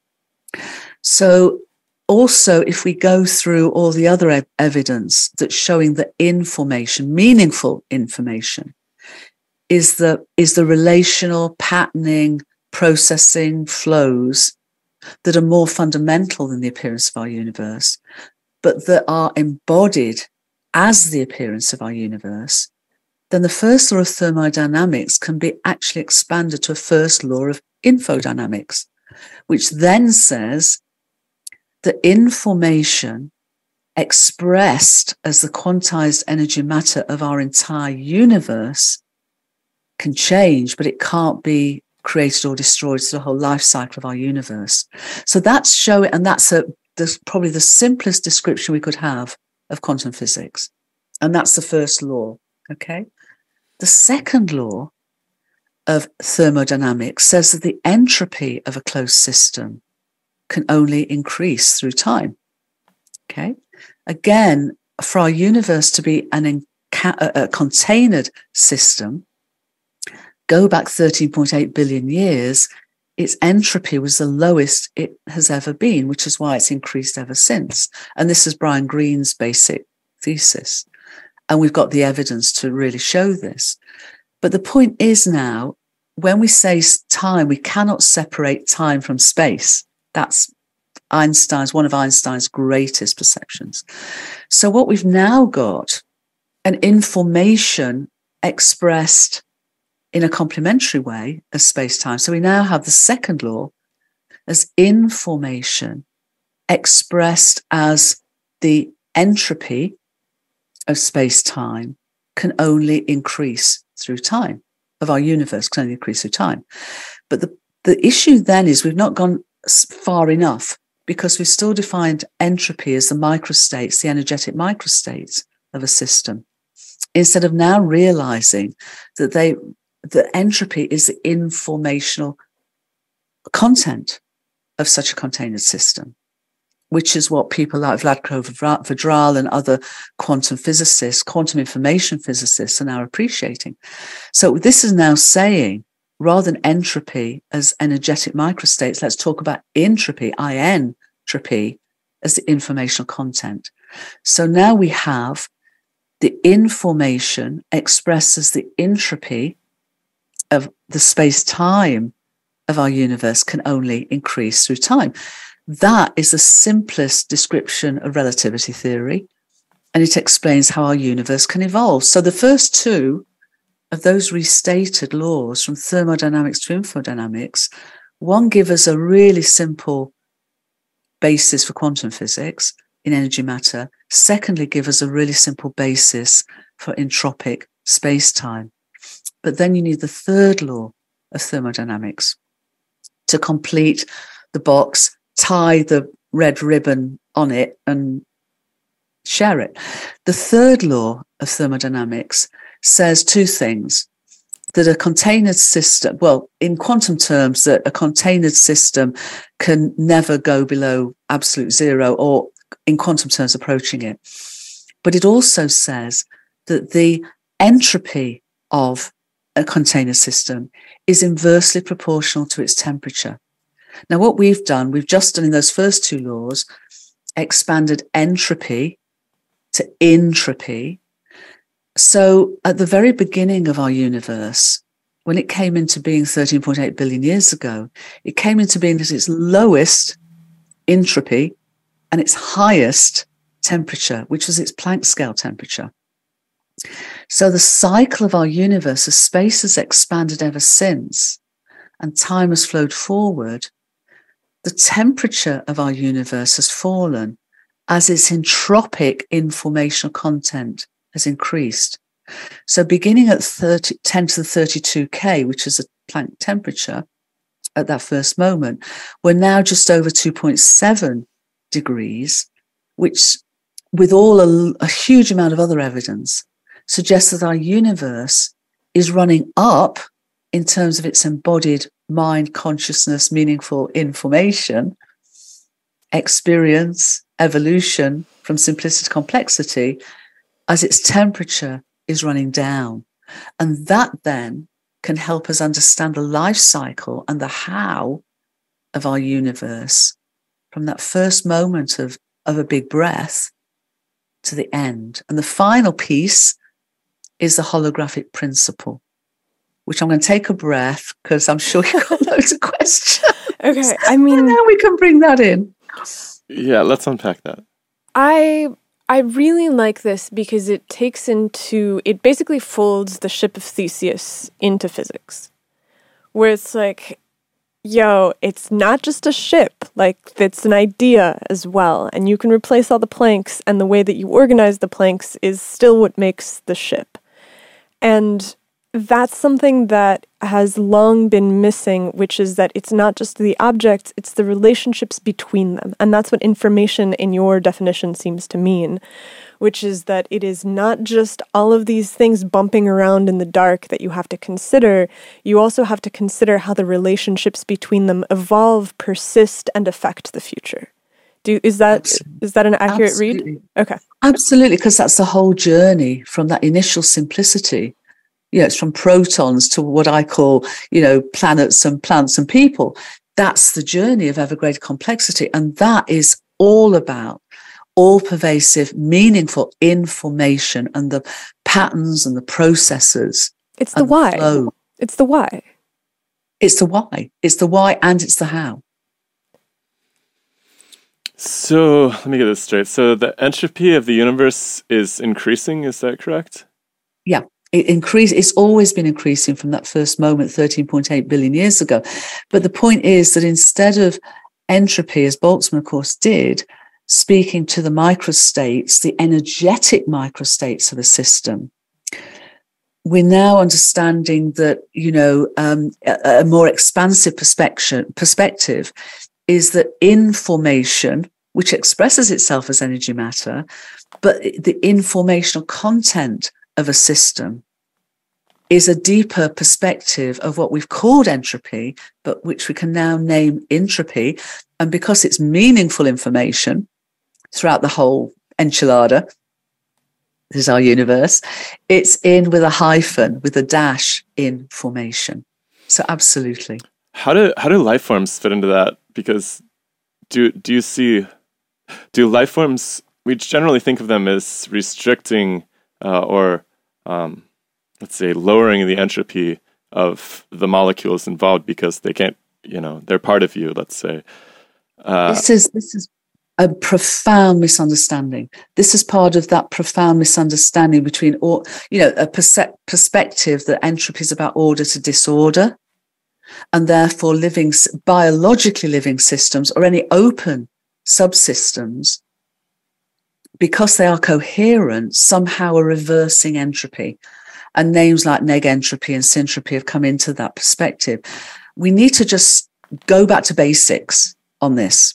So also, if we go through all the other evidence that's showing that information, meaningful information, is the relational patterning, processing flows that are more fundamental than the appearance of our universe, but that are embodied as the appearance of our universe, then the first law of thermodynamics can be actually expanded to a first law of infodynamics, which then says that information expressed as the quantized energy matter of our entire universe can change, but it can't be created or destroyed through the whole life cycle of our universe. So that's showing, and that's probably the simplest description we could have of quantum physics. And that's the first law, okay? The second law of thermodynamics says that the entropy of a closed system can only increase through time, okay? Again, for our universe to be a containered system, go back 13.8 billion years, its entropy was the lowest it has ever been, which is why it's increased ever since. And this is Brian Greene's basic thesis. And we've got the evidence to really show this. But the point is now, when we say time, we cannot separate time from space. That's one of Einstein's greatest perceptions. So what we've now got, an information expressed in a complementary way as space-time. So we now have the second law as information expressed as the entropy of space-time can only increase through time, of our universe can only increase through time. But the issue then is we've not gone far enough, because we've still defined entropy as the microstates, the energetic microstates of a system, instead of now realizing that the entropy is the informational content of such a contained system, which is what people like Vlatko Vedral and other quantum physicists, quantum information physicists are now appreciating. So this is now saying, rather than entropy as energetic microstates, let's talk about entropy, I-N-tropy, as the informational content. So now we have the information expressed as the entropy of the space-time of our universe can only increase through time. That is the simplest description of relativity theory, and it explains how our universe can evolve. So the first two of those restated laws, from thermodynamics to infodynamics, one give us a really simple basis for quantum physics in energy matter. Secondly, give us a really simple basis for entropic space-time. But then you need the third law of thermodynamics to complete the box, tie the red ribbon on it and share it. The third law of thermodynamics says two things: that a contained system, well, in quantum terms, that a contained system can never go below absolute zero, or in quantum terms approaching it. But it also says that the entropy of a container system is inversely proportional to its temperature. Now, what we've just done in those first two laws expanded entropy to entropy. So at the very beginning of our universe, when it came into being 13.8 billion years ago, it came into being at its lowest entropy and its highest temperature, which was its Planck scale temperature. So the cycle of our universe, as space has expanded ever since and time has flowed forward, the temperature of our universe has fallen as its entropic informational content has increased. So beginning at 10 to the 32 K, which is a Planck temperature at that first moment, we're now just over 2.7 degrees, which, with all a huge amount of other evidence, suggests that our universe is running up in terms of its embodied mind, consciousness, meaningful information, experience, evolution from simplicity to complexity, as its temperature is running down. And that then can help us understand the life cycle and the how of our universe from that first moment of a big breath to the end. And the final piece is the holographic principle, which I'm going to take a breath because I'm sure you've got loads of questions. Okay, I mean, and now we can bring that in. Yeah, let's unpack that. I really like this because it basically folds the ship of Theseus into physics, where it's like, yo, it's not just a ship, like it's an idea as well, and you can replace all the planks, and the way that you organize the planks is still what makes the ship. And that's something that has long been missing, which is that it's not just the objects, it's the relationships between them. And that's what information in your definition seems to mean, which is that it is not just all of these things bumping around in the dark that you have to consider. You also have to consider how the relationships between them evolve, persist, and affect the future. Is that an accurate read? Okay. Absolutely, because that's the whole journey from that initial simplicity. You know, it's from protons to what I call, planets and plants and people. That's the journey of ever greater complexity. And that is all about all-pervasive, meaningful information and the patterns and the processes. It's the why. Flow. It's the why. It's the why. It's the why and it's the how. So let me get this straight. So the entropy of the universe is increasing, is that correct? Yeah. It's always been increasing from that first moment 13.8 billion years ago. But the point is that instead of entropy, as Boltzmann, of course, did, speaking to the microstates, the energetic microstates of a system, we're now understanding that, a more expansive perspective is that information, which expresses itself as energy matter, but the informational content of a system is a deeper perspective of what we've called entropy, but which we can now name entropy. And because it's meaningful information throughout the whole enchilada, this is our universe, it's in with a hyphen, with a dash in formation. So absolutely. How do life forms fit into that? Because do life forms, we generally think of them as restricting or let's say lowering the entropy of the molecules involved because they can't, they're part of you, let's say. This is a profound misunderstanding. This is part of that profound misunderstanding between, a perspective that entropy is about order to disorder, and therefore biologically living systems or any open subsystems, because they are coherent, somehow are reversing entropy. And names like negentropy and syntropy have come into that perspective. We need to just go back to basics on this.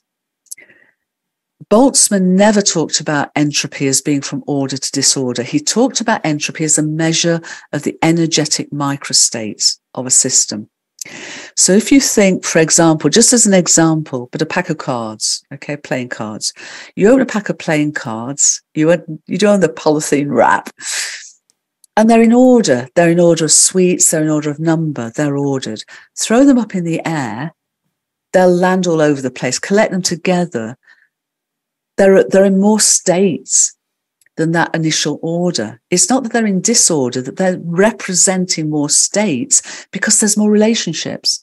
Boltzmann never talked about entropy as being from order to disorder. He talked about entropy as a measure of the energetic microstates of a system. So if you think, for example, just as an example, but a pack of cards, okay, playing cards. You open a pack of playing cards, you do on the polythene wrap, and they're in order. They're in order of suites, they're in order of number, they're ordered. Throw them up in the air, they'll land all over the place. Collect them together, they're in more states than that initial order. It's not that they're in disorder, that they're representing more states because there's more relationships.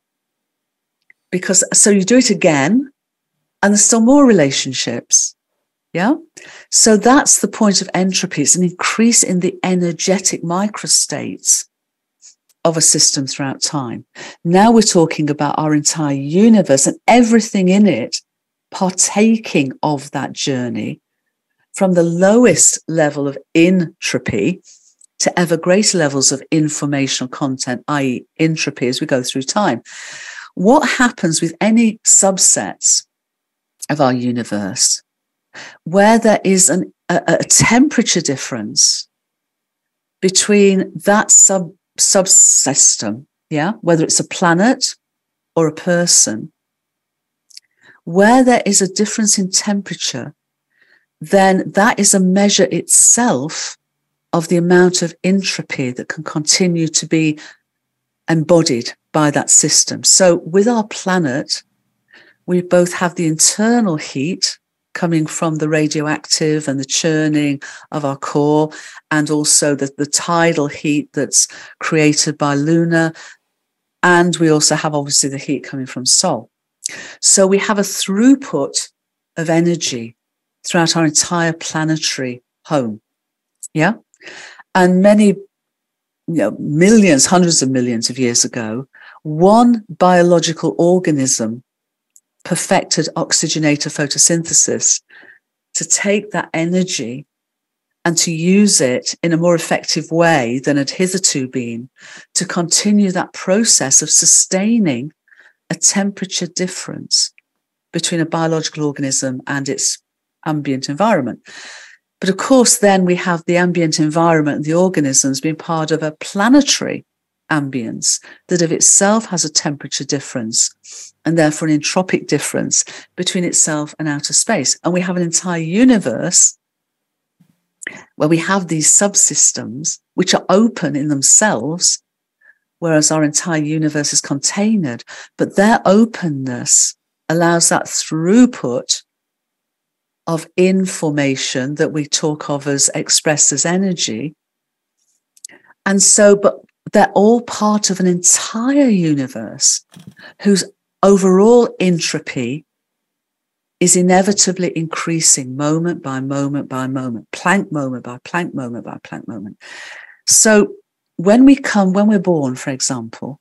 So you do it again, and there's still more relationships. Yeah. So that's the point of entropy. It's an increase in the energetic microstates of a system throughout time. Now we're talking about our entire universe and everything in it partaking of that journey from the lowest level of entropy to ever greater levels of informational content, i.e. entropy, as we go through time. What happens with any subsets of our universe where there is a temperature difference between that subsystem, yeah, whether it's a planet or a person, where there is a difference in temperature, then that is a measure itself of the amount of entropy that can continue to be embodied by that system. So with our planet, we both have the internal heat coming from the radioactive and the churning of our core, and also the tidal heat that's created by Luna. And we also have obviously the heat coming from Sol. So we have a throughput of energy throughout our entire planetary home. Yeah. And many, millions, hundreds of millions of years ago, one biological organism perfected oxygenator photosynthesis to take that energy and to use it in a more effective way than had hitherto been to continue that process of sustaining a temperature difference between a biological organism and its ambient environment. But of course, then we have the ambient environment and the organisms being part of a planetary ambience that of itself has a temperature difference and therefore an entropic difference between itself and outer space. And we have an entire universe where we have these subsystems which are open in themselves, whereas our entire universe is contained, but their openness allows that throughput of information that we talk of as expressed as energy. And so, but they're all part of an entire universe whose overall entropy is inevitably increasing moment by moment by moment, Planck moment by Planck moment by Planck moment. So when we're born, for example,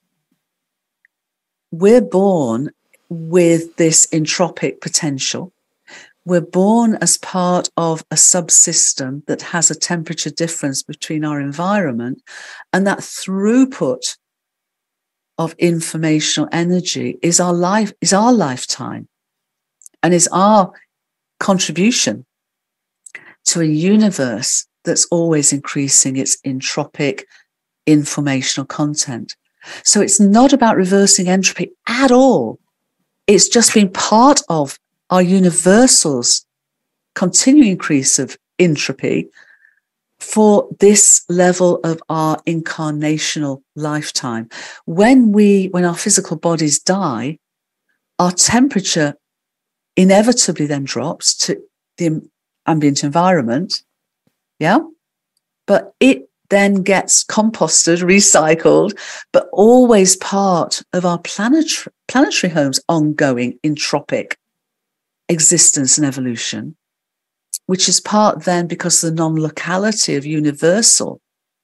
we're born with this entropic potential. We're born as part of a subsystem that has a temperature difference between our environment, and that throughput of informational energy is our lifetime and is our contribution to a universe that's always increasing its entropic informational content. So it's not about reversing entropy at all. It's just been part of our universal's continuing increase of entropy for this level of our incarnational lifetime. When our physical bodies die, our temperature inevitably then drops to the ambient environment. Yeah. But it then gets composted, recycled, but always part of our planetary home's ongoing entropic existence and evolution, which is part then because the non-locality of universal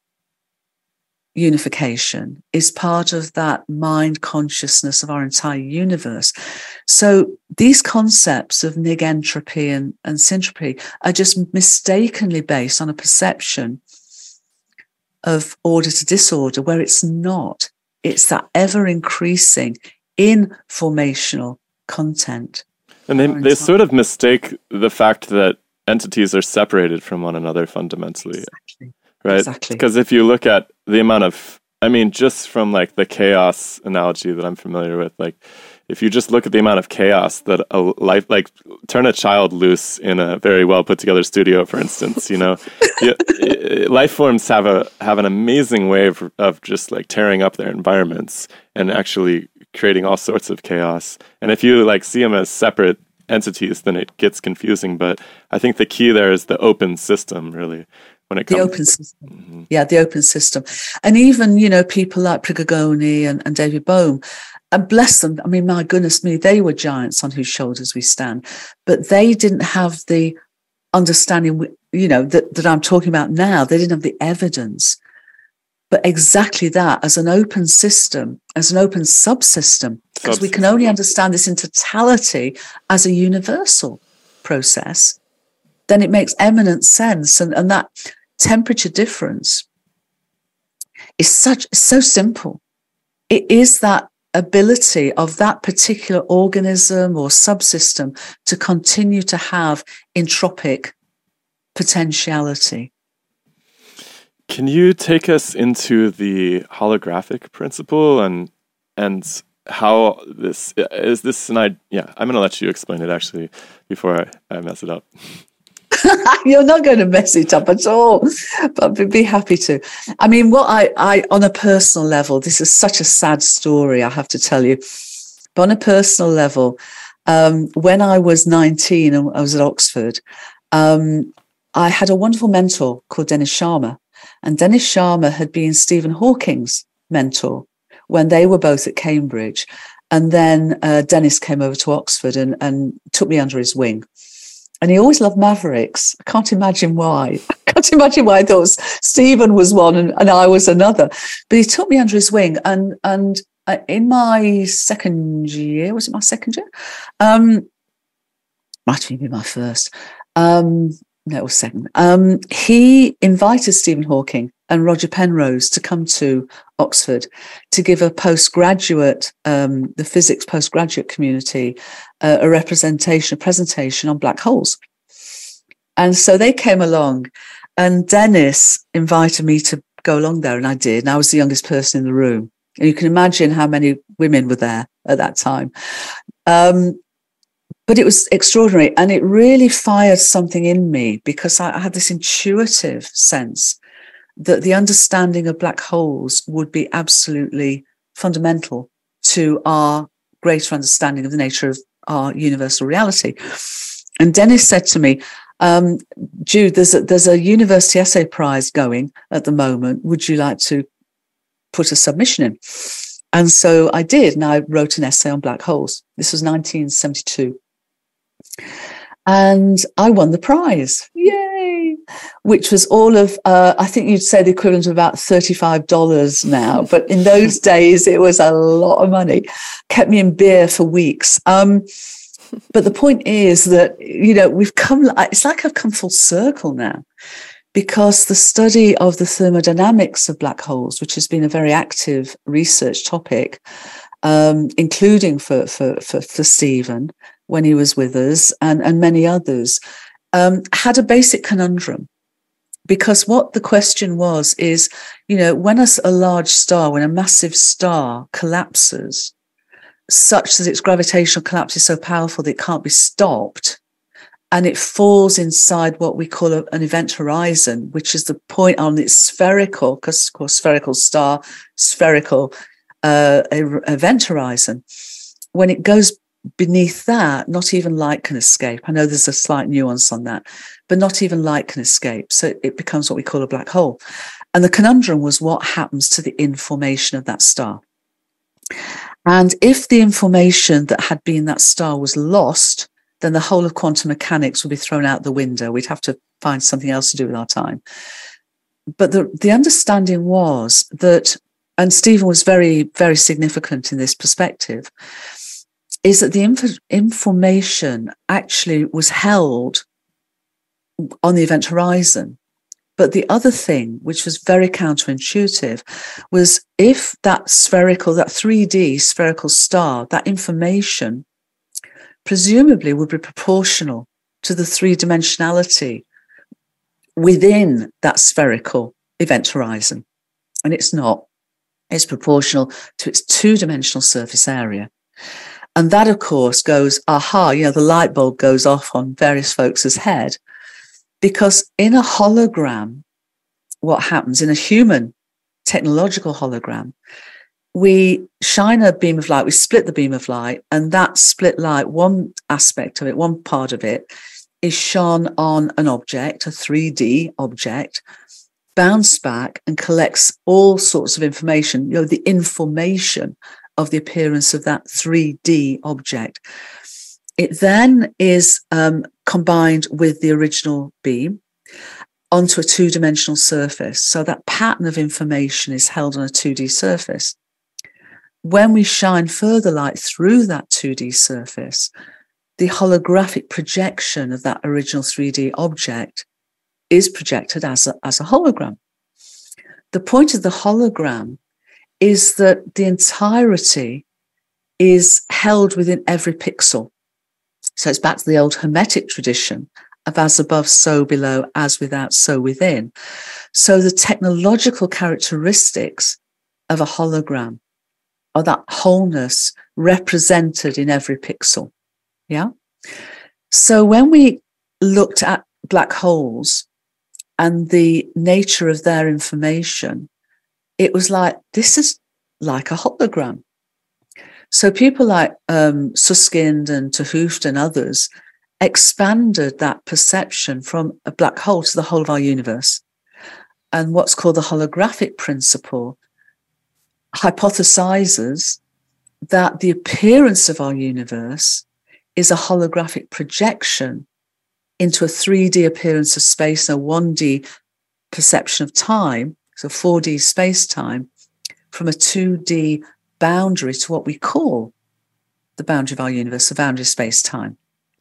unification is part of that mind consciousness of our entire universe. So these concepts of negentropy and syntropy are just mistakenly based on a perception of order to disorder, where it's not. It's that ever-increasing informational content. And they sort of mistake the fact that entities are separated from one another fundamentally. Exactly. Right? Exactly. Because if you look at the amount of, just from like the chaos analogy that I'm familiar with, like if you just look at the amount of chaos that a life, like turn a child loose in a very well put together studio, for instance, life forms have an amazing way of just like tearing up their environments and actually creating all sorts of chaos. And if you like see them as separate entities, then it gets confusing. But I think the key there is the open system, really, when it comes. The open system. Yeah, the open system. And even, people like Prigogoni and David Bohm, and bless them, I mean, my goodness me, they were giants on whose shoulders we stand. But they didn't have the understanding, that I'm talking about now. They didn't have the evidence. But exactly that, as an open system, as an open subsystem, because we can only understand this in totality as a universal process, then it makes eminent sense. And that temperature difference is so simple. It is that ability of that particular organism or subsystem to continue to have entropic potentiality. Can you take us into the holographic principle and how this is this an idea? Yeah, I'm going to let you explain it actually before I mess it up. You're not going to mess it up at all, but be happy to. I mean, what I on a personal level, this is such a sad story, I have to tell you. But on a personal level, when I was 19 and I was at Oxford, I had a wonderful mentor called Dennis Sharma. And Dennis Sharma had been Stephen Hawking's mentor when they were both at Cambridge. And then Dennis came over to Oxford and took me under his wing. And he always loved mavericks. I can't imagine why. I can't imagine why I thought Stephen was one and I was another. But he took me under his wing. And in my second year, was it my second year? Might have been my first. No, it was second. He invited Stephen Hawking and Roger Penrose to come to Oxford to give a postgraduate, the physics postgraduate community, a presentation on black holes. And so they came along, and Dennis invited me to go along there, and I did. And I was the youngest person in the room. And you can imagine how many women were there at that time. But it was extraordinary, and it really fired something in me because I had this intuitive sense that the understanding of black holes would be absolutely fundamental to our greater understanding of the nature of our universal reality. And Dennis said to me, Jude, there's a university essay prize going at the moment. Would you like to put a submission in? And so I did, and I wrote an essay on black holes. This was 1972. And I won the prize. Yay! Which was all of, I think you'd say the equivalent of about $35 now. But in those days, it was a lot of money. Kept me in beer for weeks. But the point is that, it's like I've come full circle now, because the study of the thermodynamics of black holes, which has been a very active research topic, including for Stephen, when he was with us, and many others, had a basic conundrum. Because what the question was is, when a large star, when a massive star collapses, such that its gravitational collapse is so powerful that it can't be stopped, and it falls inside what we call an event horizon, which is the point on its spherical, because of course spherical star, spherical event horizon. When it goes beneath that, not even light can escape. I know there's a slight nuance on that, but not even light can escape. So it becomes what we call a black hole. And the conundrum was, what happens to the information of that star? And if the information that had been that star was lost, then the whole of quantum mechanics would be thrown out the window. We'd have to find something else to do with our time. But the understanding was that, and Stephen was very, very significant in this perspective, is that the information actually was held on the event horizon. But the other thing, which was very counterintuitive, was if that 3D spherical star, that information presumably would be proportional to the three-dimensionality within that spherical event horizon. And it's not. It's proportional to its two-dimensional surface area. And that, of course, goes, the light bulb goes off on various folks' head. Because in a hologram, what happens in a human technological hologram, we shine a beam of light, we split the beam of light, and that split light, one aspect of it, one part of it, is shone on an object, a 3D object, bounce back and collects all sorts of information, the information of the appearance of that 3D object. It then is combined with the original beam onto a two-dimensional surface. So that pattern of information is held on a 2D surface. When we shine further light through that 2D surface, the holographic projection of that original 3D object is projected as a hologram. The point of the hologram is that the entirety is held within every pixel. So it's back to the old Hermetic tradition of as above, so below, as without, so within. So the technological characteristics of a hologram are that wholeness represented in every pixel. Yeah. So when we looked at black holes and the nature of their information, it was like, this is like a hologram. So people like Susskind and 't Hooft and others expanded that perception from a black hole to the whole of our universe. And what's called the holographic principle hypothesizes that the appearance of our universe is a holographic projection into a 3D appearance of space and a 1D perception of time, so 4D space-time, from a 2D boundary to what we call the boundary of our universe, the boundary of space-time.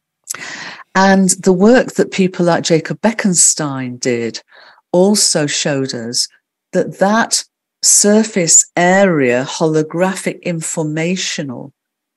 And the work that people like Jacob Bekenstein did also showed us that that surface area holographic informational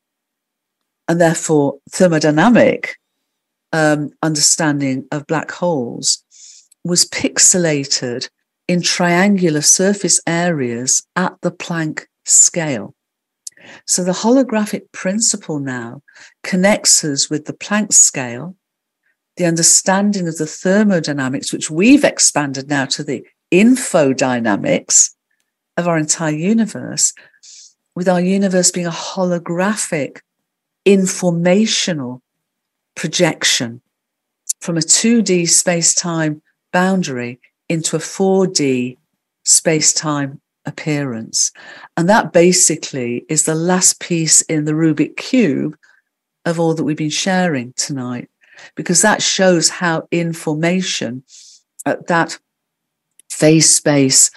and therefore thermodynamic understanding of black holes was pixelated in triangular surface areas at the Planck scale. So the holographic principle now connects us with the Planck scale, the understanding of the thermodynamics, which we've expanded now to the infodynamics of our entire universe, with our universe being a holographic informational projection from a 2D space-time boundary into a 4D space-time appearance. And that basically is the last piece in the Rubik cube of all that we've been sharing tonight, because that shows how information at that phase space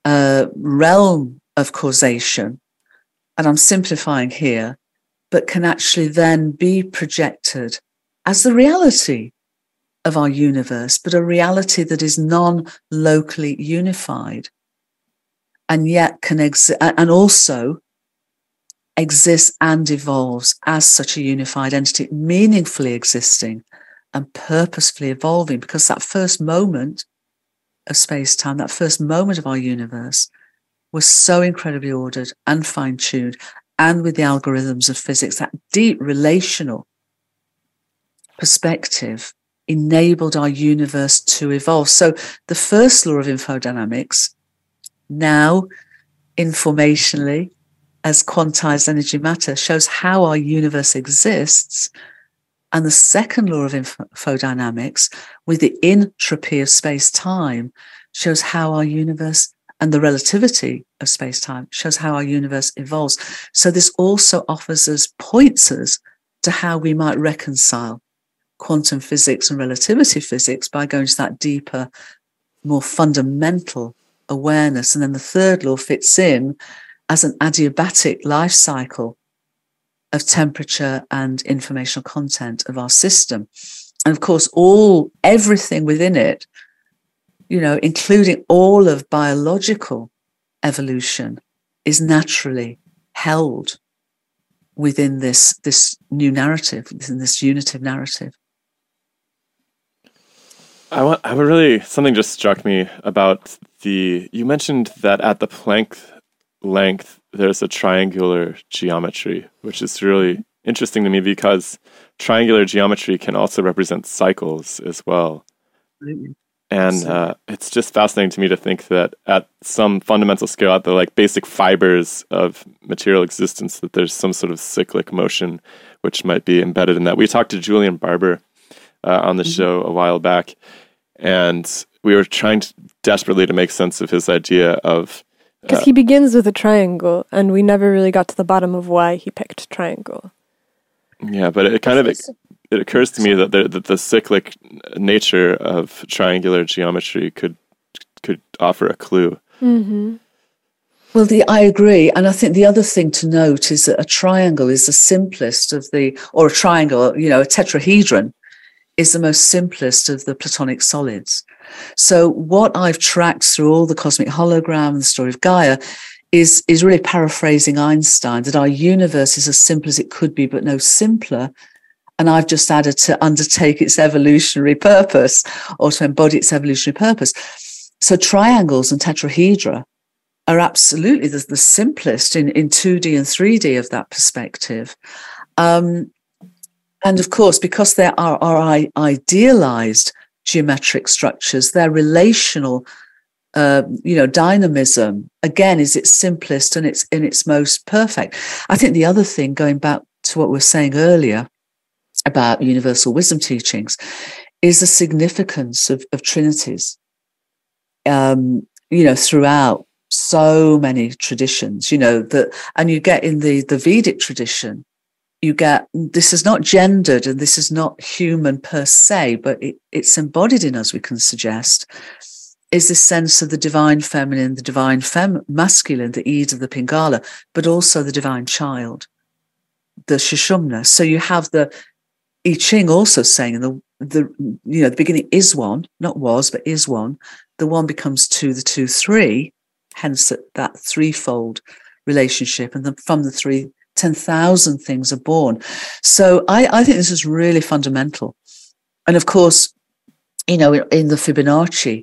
realm of causation, and I'm simplifying here, but can actually then be projected as the reality of our universe, but a reality that is non-locally unified, and yet can exist and also exists and evolves as such a unified entity, meaningfully existing and purposefully evolving, because that first moment of space-time, that first moment of our universe was so incredibly ordered and fine-tuned, and with the algorithms of physics, that deep relational perspective enabled our universe to evolve. So the first law of infodynamics, now informationally as quantized energy matter, shows how our universe exists. And the second law of infodynamics, with the entropy of space-time, shows how our universe, and the relativity of space-time, shows how our universe evolves. So this also offers us pointers to how we might reconcile quantum physics and relativity physics by going to that deeper, more fundamental awareness. And then the third law fits in as an adiabatic life cycle of temperature and informational content of our system. And of course, everything within it, including all of biological evolution, is naturally held within this new narrative, within this unitive narrative. Something just struck me about you mentioned that at the Planck length, there's a triangular geometry, which is really interesting to me because triangular geometry can also represent cycles as well. And it's just fascinating to me to think that at some fundamental scale, at the like basic fibers of material existence, that there's some sort of cyclic motion which might be embedded in that. We talked to Julian Barber on the show a while back, and we were trying desperately to make sense of his idea of... Because he begins with a triangle, and we never really got to the bottom of why he picked triangle. Yeah, but it kind of... It occurs to me that the cyclic nature of triangular geometry could offer a clue. Mm-hmm. Well, I agree. And I think the other thing to note is that a triangle is the simplest of or a triangle, a tetrahedron is the most simplest of the Platonic solids. So what I've tracked through all the cosmic hologram and the story of Gaia is really paraphrasing Einstein, that our universe is as simple as it could be, but no simpler. And I've just added to undertake its evolutionary purpose, or to embody its evolutionary purpose. So triangles and tetrahedra are absolutely the simplest in 2D and 3D of that perspective. And of course, because they are idealized geometric structures, their relational dynamism, again, is its simplest and it's in its most perfect. I think the other thing, going back to what we were saying earlier about universal wisdom teachings, is the significance of trinities, throughout so many traditions, and you get in the Vedic tradition, you get, this is not gendered and this is not human per se, but it's embodied in us, we can suggest, is this sense of the divine feminine, the divine masculine, the Ida, the Pingala, but also the divine child, the Sushumna. So you have the I Ching also saying the beginning is one, not was, but is one. The one becomes two, the two, three, hence that threefold relationship. And then from the three, 10,000 things are born. So I think this is really fundamental. And of course, in the Fibonacci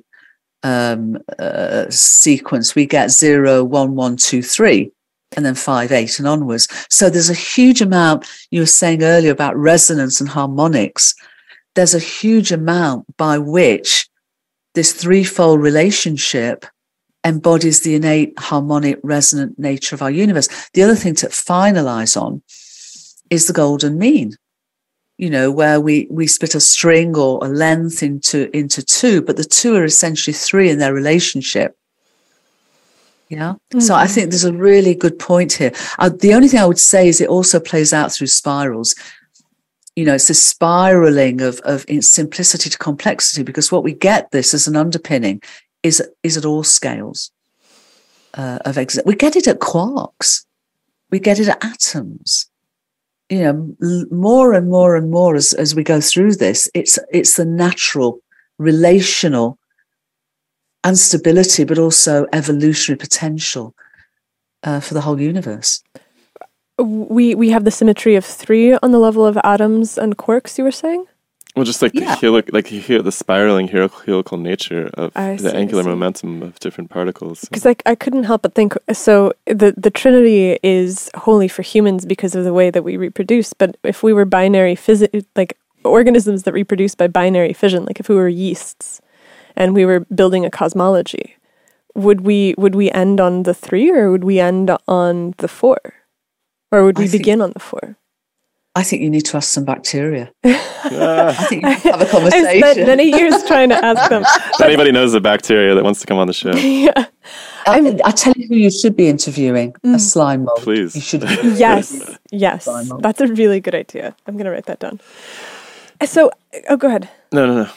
sequence, we get 0, 1, 1, 2, 3. And then 5, 8 and onwards. So there's a huge amount, you were saying earlier about resonance and harmonics. There's a huge amount by which this threefold relationship embodies the innate harmonic resonant nature of our universe. The other thing to finalize on is the golden mean, where we split a string or a length into two, but the two are essentially three in their relationship. Yeah. Mm-hmm. So I think there's a really good point here. The only thing I would say is it also plays out through spirals. It's this spiraling of simplicity to complexity, because what we get this as an underpinning is at all scales of existence. We get it at quarks. We get it at atoms. More and more and more as we go through this, it's the natural, relational and stability, but also evolutionary potential for the whole universe. We have the symmetry of 3 on the level of atoms and quarks, you were saying? Well, just like the spiraling helical nature of the angular momentum of different particles. Because I couldn't help but think, so the Trinity is holy for humans because of the way that we reproduce, but if we were binary organisms that reproduce by binary fission, like if we were yeasts, and we were building a cosmology, would we end on the 3 or would we end on the 4? Or would we begin on the 4? I think you need to ask some bacteria. I think you need to have a conversation. I spent many years trying to ask them. If anybody knows a bacteria that wants to come on the show. Yeah. I tell you who you should be interviewing, a slime mold. Please. You should. Yes. That's a really good idea. I'm going to write that down. So, go ahead. No.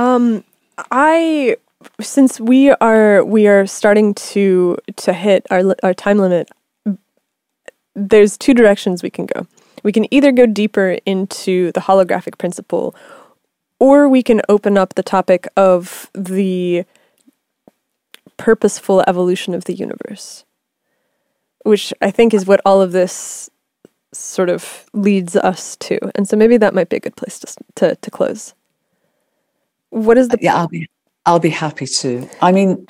Since we are starting to hit our time limit, there's 2 directions we can go. We can either go deeper into the holographic principle, or we can open up the topic of the purposeful evolution of the universe, which I think is what all of this sort of leads us to. And so maybe that might be a good place to close. What is the... Yeah, I'll be happy to. I mean,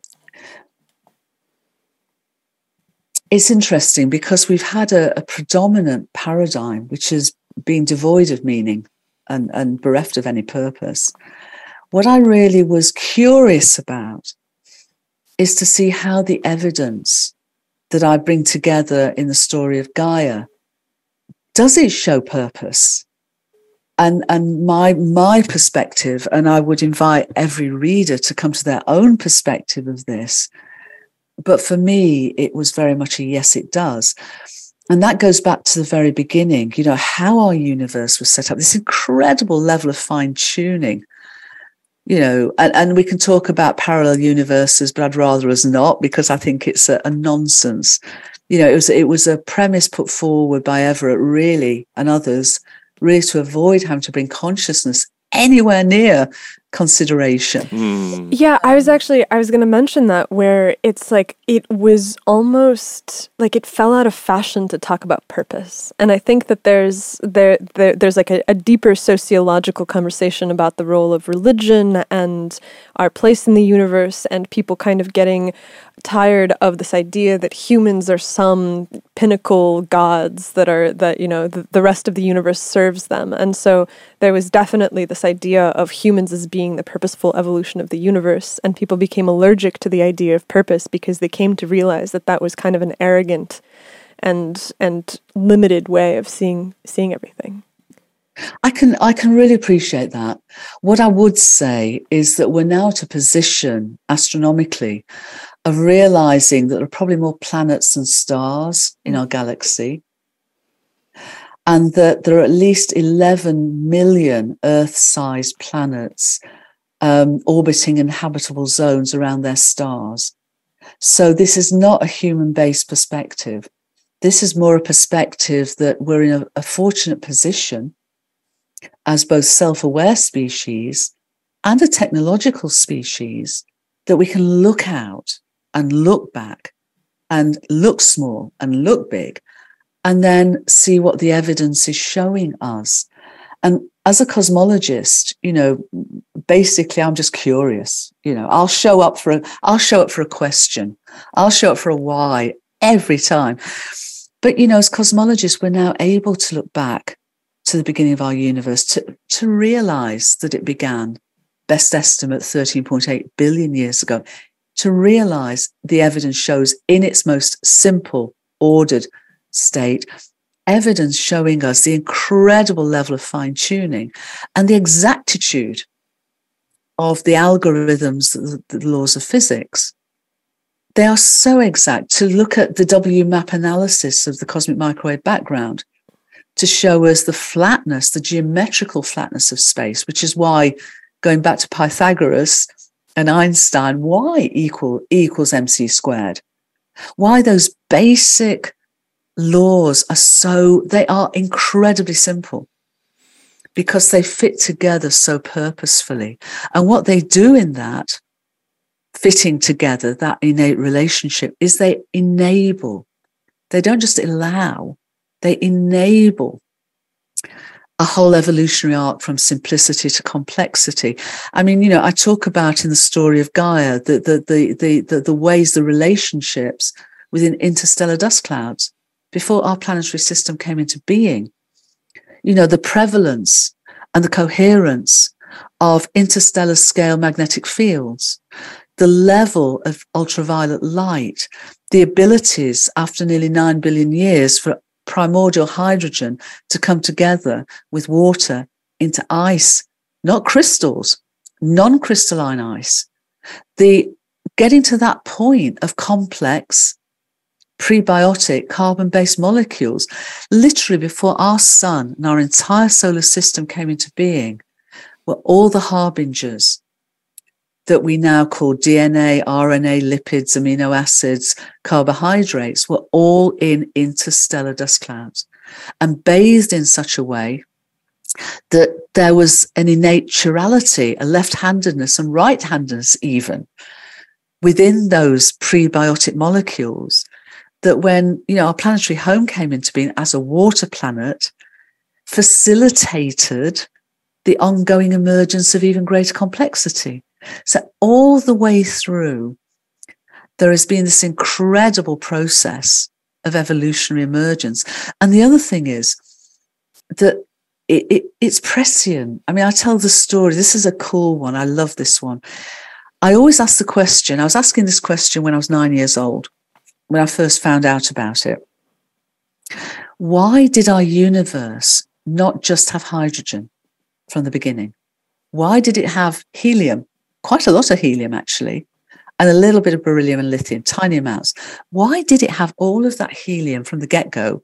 it's interesting because we've had a predominant paradigm which has been devoid of meaning and bereft of any purpose, What I really was curious about is to see how the evidence that I bring together in the story of Gaia, does it show purpose? And my perspective, and I would invite every reader to come to their own perspective of this, but for me, it was very much a yes, it does. And that goes back to the very beginning, you know, how our universe was set up, this incredible level of fine-tuning, you know, and we can talk about parallel universes, but I'd rather us not, because I think it's a nonsense. You know, it was a premise put forward by Everett, really, and others, really to avoid having to bring consciousness anywhere near consideration. Yeah, I was going to mention that, where it's like it was almost like it fell out of fashion to talk about purpose. And I think that there's like a deeper sociological conversation about the role of religion and our place in the universe, and people kind of getting tired of this idea that humans are some pinnacle gods that you know, the rest of the universe serves them. And so there was definitely this idea of humans as being the purposeful evolution of the universe, and people became allergic to the idea of purpose because they came to realize that that was kind of an arrogant and limited way of seeing everything. I can really appreciate that. What I would say is that we're now at a position astronomically of realizing that there are probably more planets than stars in our galaxy, and that there are at least 11 million Earth-sized planets orbiting in habitable zones around their stars. So this is not a human-based perspective. This is more a perspective that we're in a fortunate position as both self-aware species and a technological species, that we can look out and look back and look small and look big, and then see what the evidence is showing us. And as a cosmologist, you know, basically I'm just curious. You know, I'll show up for a question. I'll show up for a why every time. But, you know, as cosmologists, we're now able to look back to the beginning of our universe to realize that it began, best estimate, 13.8 billion years ago, to realize the evidence shows in its most simple, ordered state, evidence showing us the incredible level of fine-tuning and the exactitude of the algorithms, the laws of physics. They are so exact. To look at the WMAP analysis of the cosmic microwave background to show us the flatness, the geometrical flatness of space, which is why, going back to Pythagoras and Einstein, y equals mc squared. Why those basic laws they are incredibly simple, because they fit together so purposefully. And what they do in that fitting together, that innate relationship, is they enable. They don't just allow, they enable a whole evolutionary arc from simplicity to complexity. I mean, you know, I talk about in the story of Gaia the ways, the relationships within interstellar dust clouds before our planetary system came into being. You know, the prevalence and the coherence of interstellar scale magnetic fields, the level of ultraviolet light, the abilities after nearly 9 billion years for primordial hydrogen to come together with water into ice, not crystals, non-crystalline ice. The getting to that point of complex prebiotic carbon-based molecules, literally before our sun and our entire solar system came into being, were all the harbingers that we now call DNA, RNA, lipids, amino acids, carbohydrates, were all in interstellar dust clouds and bathed in such a way that there was an innate chirality, a left-handedness and right-handedness even within those prebiotic molecules, that when, you know, our planetary home came into being as a water planet, facilitated the ongoing emergence of even greater complexity. So all the way through, there has been this incredible process of evolutionary emergence. And the other thing is that it's prescient. I mean, I tell the story. This is a cool one. I love this one. I always ask the question. I was asking this question when I was 9 years old, when I first found out about it. Why did our universe not just have hydrogen from the beginning? Why did it have helium? Quite a lot of helium, actually, and a little bit of beryllium and lithium, tiny amounts. Why did it have all of that helium from the get-go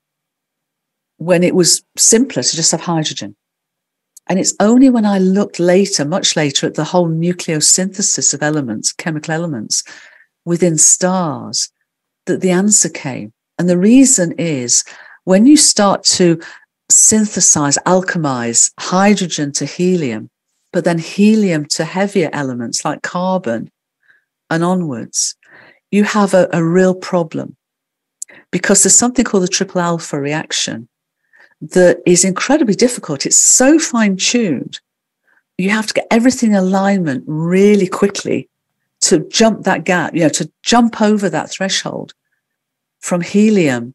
when it was simpler to just have hydrogen? And it's only when I looked later, much later, at the whole nucleosynthesis of elements, chemical elements within stars, that the answer came. And the reason is when you start to synthesize, alchemize hydrogen to helium, but then helium to heavier elements like carbon and onwards, you have a real problem, because there's something called the triple alpha reaction that is incredibly difficult. It's so fine-tuned. You have to get everything in alignment really quickly to jump that gap, to jump over that threshold from helium,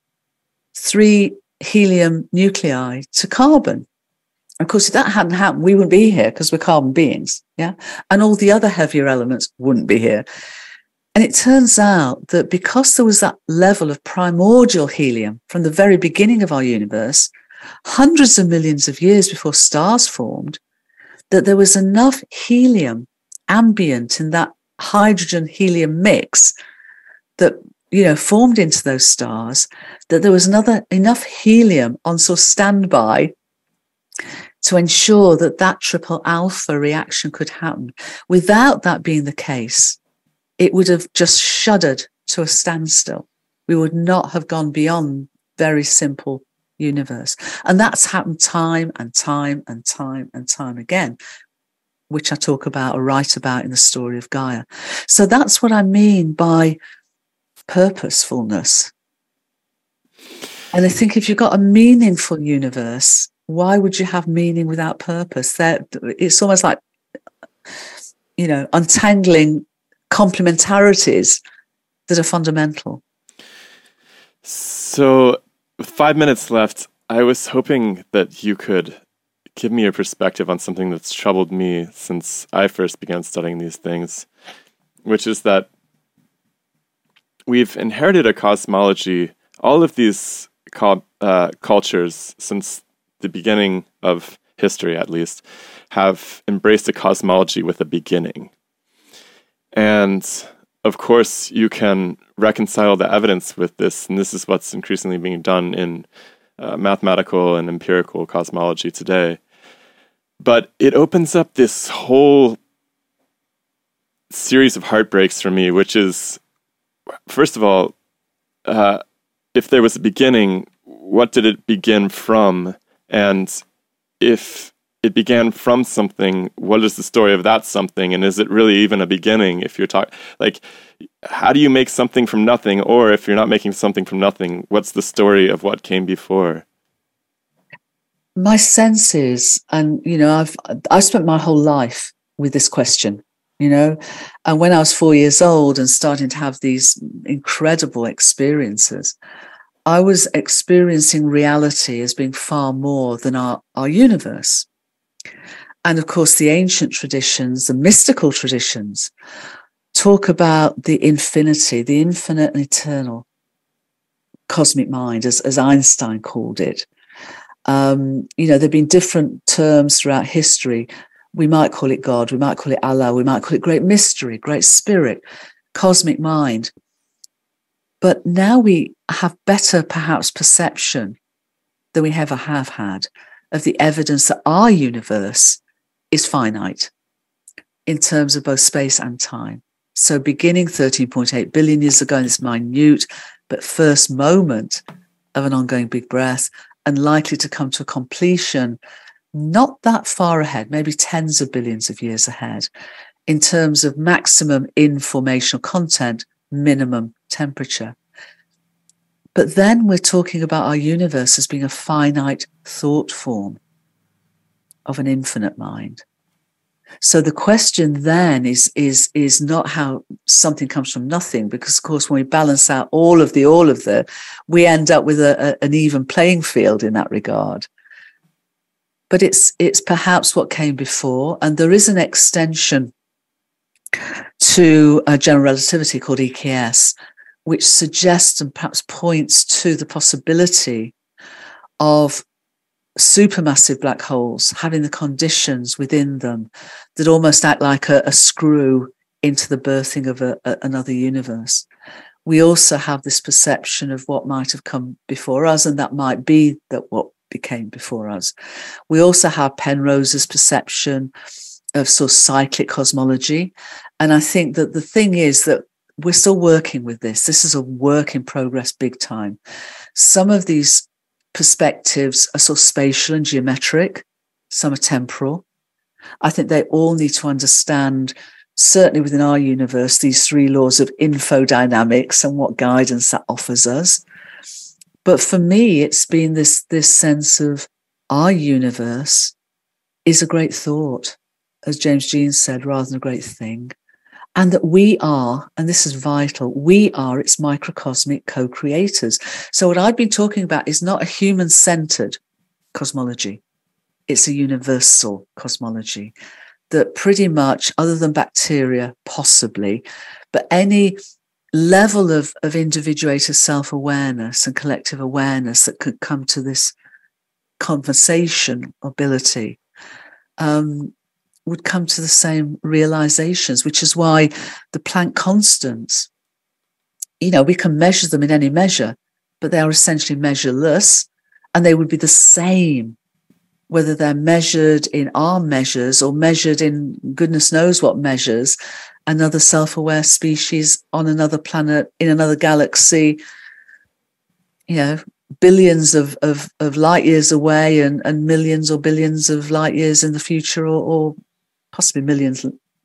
3 helium nuclei, to carbon. Of course, if that hadn't happened, we wouldn't be here because we're carbon beings, yeah? And all the other heavier elements wouldn't be here. And it turns out that because there was that level of primordial helium from the very beginning of our universe, hundreds of millions of years before stars formed, that there was enough helium ambient in that hydrogen-helium mix that, formed into those stars, that there was enough helium on sort of standby to ensure that that triple alpha reaction could happen. Without that being the case, it would have just shuddered to a standstill. We would not have gone beyond very simple universe. And that's happened time and time and time and time again, which I talk about or write about in the story of Gaia. So that's what I mean by purposefulness. And I think if you've got a meaningful universe, why would you have meaning without purpose? It's almost like, untangling complementarities that are fundamental. So, with 5 minutes left, I was hoping that you could give me a perspective on something that's troubled me since I first began studying these things, which is that we've inherited a cosmology. All of these cultures, since the beginning of history at least, have embraced a cosmology with a beginning. And of course, you can reconcile the evidence with this, and this is what's increasingly being done in mathematical and empirical cosmology today. But it opens up this whole series of heartbreaks for me, which is, first of all, if there was a beginning, what did it begin from? And if it began from something, what is the story of that something? And is it really even a beginning? If you're talking, how do you make something from nothing? Or if you're not making something from nothing, what's the story of what came before? My sense is, and I've spent my whole life with this question, and when I was 4 years old and starting to have these incredible experiences, I was experiencing reality as being far more than our universe. And of course, the ancient traditions, the mystical traditions, talk about the infinity, the infinite and eternal cosmic mind, as Einstein called it. There have been different terms throughout history. We might call it God, we might call it Allah, we might call it great mystery, great spirit, cosmic mind. But now we have better, perhaps, perception than we ever have had of the evidence that our universe is finite in terms of both space and time. So beginning 13.8 billion years ago in this minute but first moment of an ongoing big breath, and likely to come to a completion not that far ahead, maybe tens of billions of years ahead, in terms of maximum informational content, minimum temperature. But then we're talking about our universe as being a finite thought form of an infinite mind. So the question then is not how something comes from nothing, because of course when we balance out all of the, we end up with an even playing field in that regard. but it's perhaps what came before. And there is an extension to general relativity called EKS, which suggests and perhaps points to the possibility of supermassive black holes having the conditions within them that almost act like a screw into the birthing of another universe. We also have this perception of what might have come before us, and that might be that what became before us. We also have Penrose's perception of sort of cyclic cosmology. And I think that the thing is that we're still working with this. This is a work in progress big time. Some of these perspectives are sort of spatial and geometric. Some are temporal. I think they all need to understand, certainly within our universe, these three laws of infodynamics and what guidance that offers us. But for me, it's been this sense of our universe is a great thought, as James Jeans said, rather than a great thing. And that we are, and this is vital, we are its microcosmic co-creators. So what I've been talking about is not a human-centered cosmology. It's a universal cosmology that pretty much, other than bacteria, possibly, but any level of individuated self-awareness and collective awareness that could come to this conversation ability would come to the same realizations, which is why the Planck constants, we can measure them in any measure, but they are essentially measureless, and they would be the same whether they're measured in our measures or measured in goodness knows what measures, another self-aware species on another planet, in another galaxy, billions of light years away and millions or billions of light years in the future, or possibly millions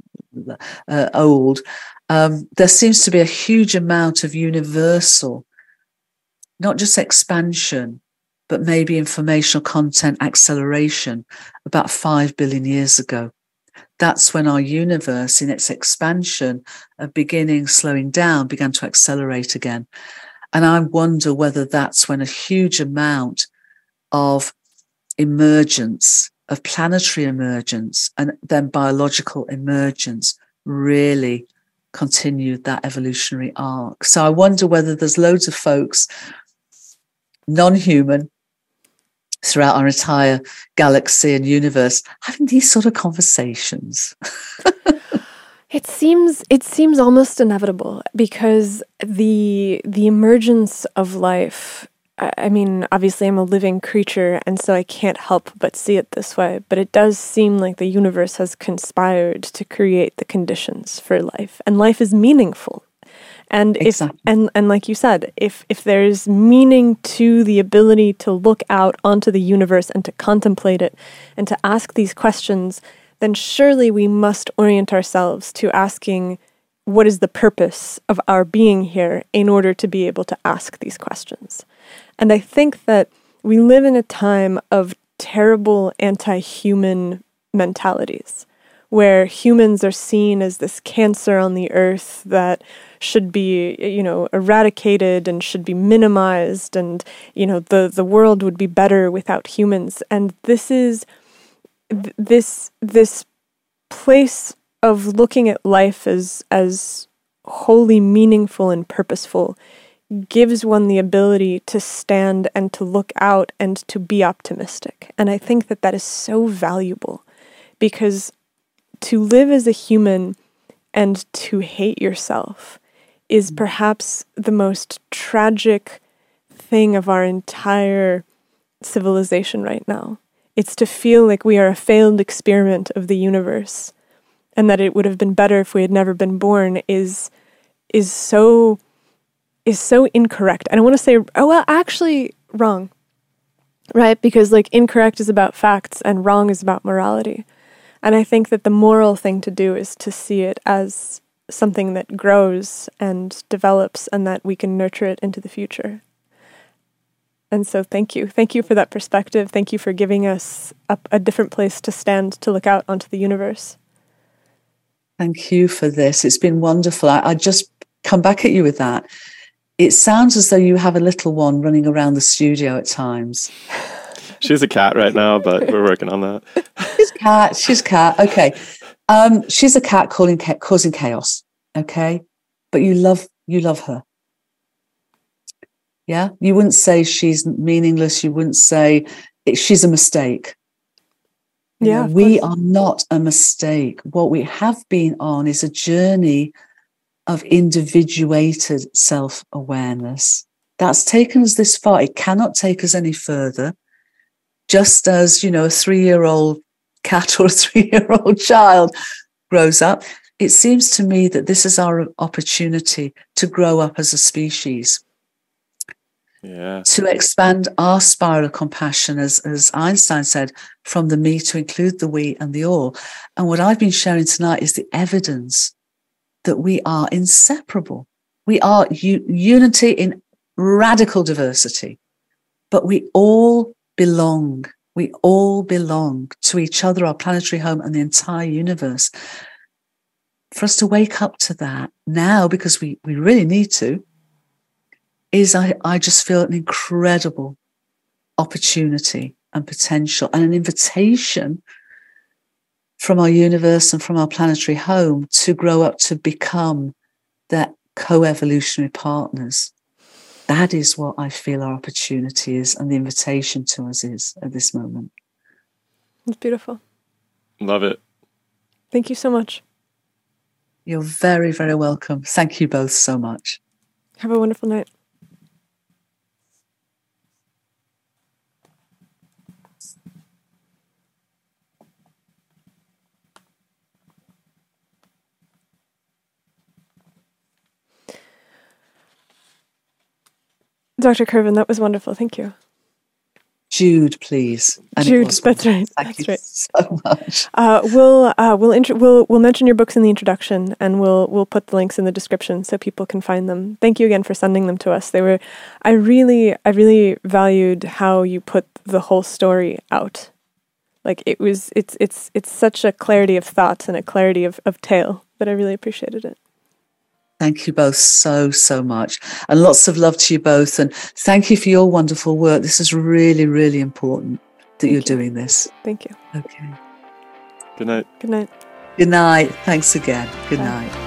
old. There seems to be a huge amount of universal, not just expansion, but maybe informational content acceleration about 5 billion years ago. That's when our universe, in its expansion of beginning, slowing down, began to accelerate again. And I wonder whether that's when a huge amount of emergence, of planetary emergence, and then biological emergence really continued that evolutionary arc. So I wonder whether there's loads of folks, non-human, throughout our entire galaxy and universe, having these sort of conversations. It seems almost inevitable, because the emergence of life, I mean, obviously I'm a living creature, and so I can't help but see it this way, but it does seem like the universe has conspired to create the conditions for life, and life is meaningful. And exactly. And like you said, if there's meaning to the ability to look out onto the universe and to contemplate it and to ask these questions, then surely we must orient ourselves to asking, what is the purpose of our being here, in order to be able to ask these questions. And I think that we live in a time of terrible anti-human mentalities, where humans are seen as this cancer on the earth that should be, eradicated and should be minimized, and, the world would be better without humans. And this is this place of looking at life as wholly meaningful and purposeful gives one the ability to stand and to look out and to be optimistic. And I think that is so valuable, because to live as a human and to hate yourself is perhaps the most tragic thing of our entire civilization right now. It's to feel like we are a failed experiment of the universe, and that it would have been better if we had never been born is so incorrect. I don't want to say, actually wrong, right? Because incorrect is about facts and wrong is about morality. And I think that the moral thing to do is to see it as something that grows and develops, and that we can nurture it into the future. And so thank you. Thank you for that perspective. Thank you for giving us a different place to stand, to look out onto the universe. Thank you for this. It's been wonderful. I just come back at you with that. It sounds as though you have a little one running around the studio at times. She's a cat right now, but we're working on that. She's cat. Okay. She's a cat causing chaos. Okay. But you love her. Yeah. You wouldn't say she's meaningless. You wouldn't say she's a mistake. Yeah. We are not a mistake. What we have been on is a journey of individuated self-awareness. That's taken us this far. It cannot take us any further. Just as, a 3-year-old cat or a 3-year-old child grows up, it seems to me that this is our opportunity to grow up as a species. Yeah. To expand our spiral of compassion, as Einstein said, from the me to include the we and the all. And what I've been sharing tonight is the evidence that we are inseparable. We are unity in radical diversity, but we all belong. We all belong to each other, our planetary home, and the entire universe. For us to wake up to that now, because we really need to, I just feel an incredible opportunity and potential and an invitation from our universe and from our planetary home to grow up to become their co-evolutionary partners. That is what I feel our opportunity is and the invitation to us is at this moment. It's beautiful. Love it. Thank you so much. You're very, very welcome. Thank you both so much. Have a wonderful night. Dr. Curvin, that was wonderful. Thank you. Jude, please. And Jude, that's right. Thank That's you right. so much. We'll mention your books in the introduction, and we'll put the links in the description so people can find them. Thank you again for sending them to us. I really valued how you put the whole story out. Like it's such a clarity of thought and a clarity of tale that I really appreciated it. Thank you both so, so much. And lots of love to you both. And thank you for your wonderful work. This is really, really important that you're doing this. Thank you. Okay. Good night. Good night. Good night. Thanks again. Good Bye. night.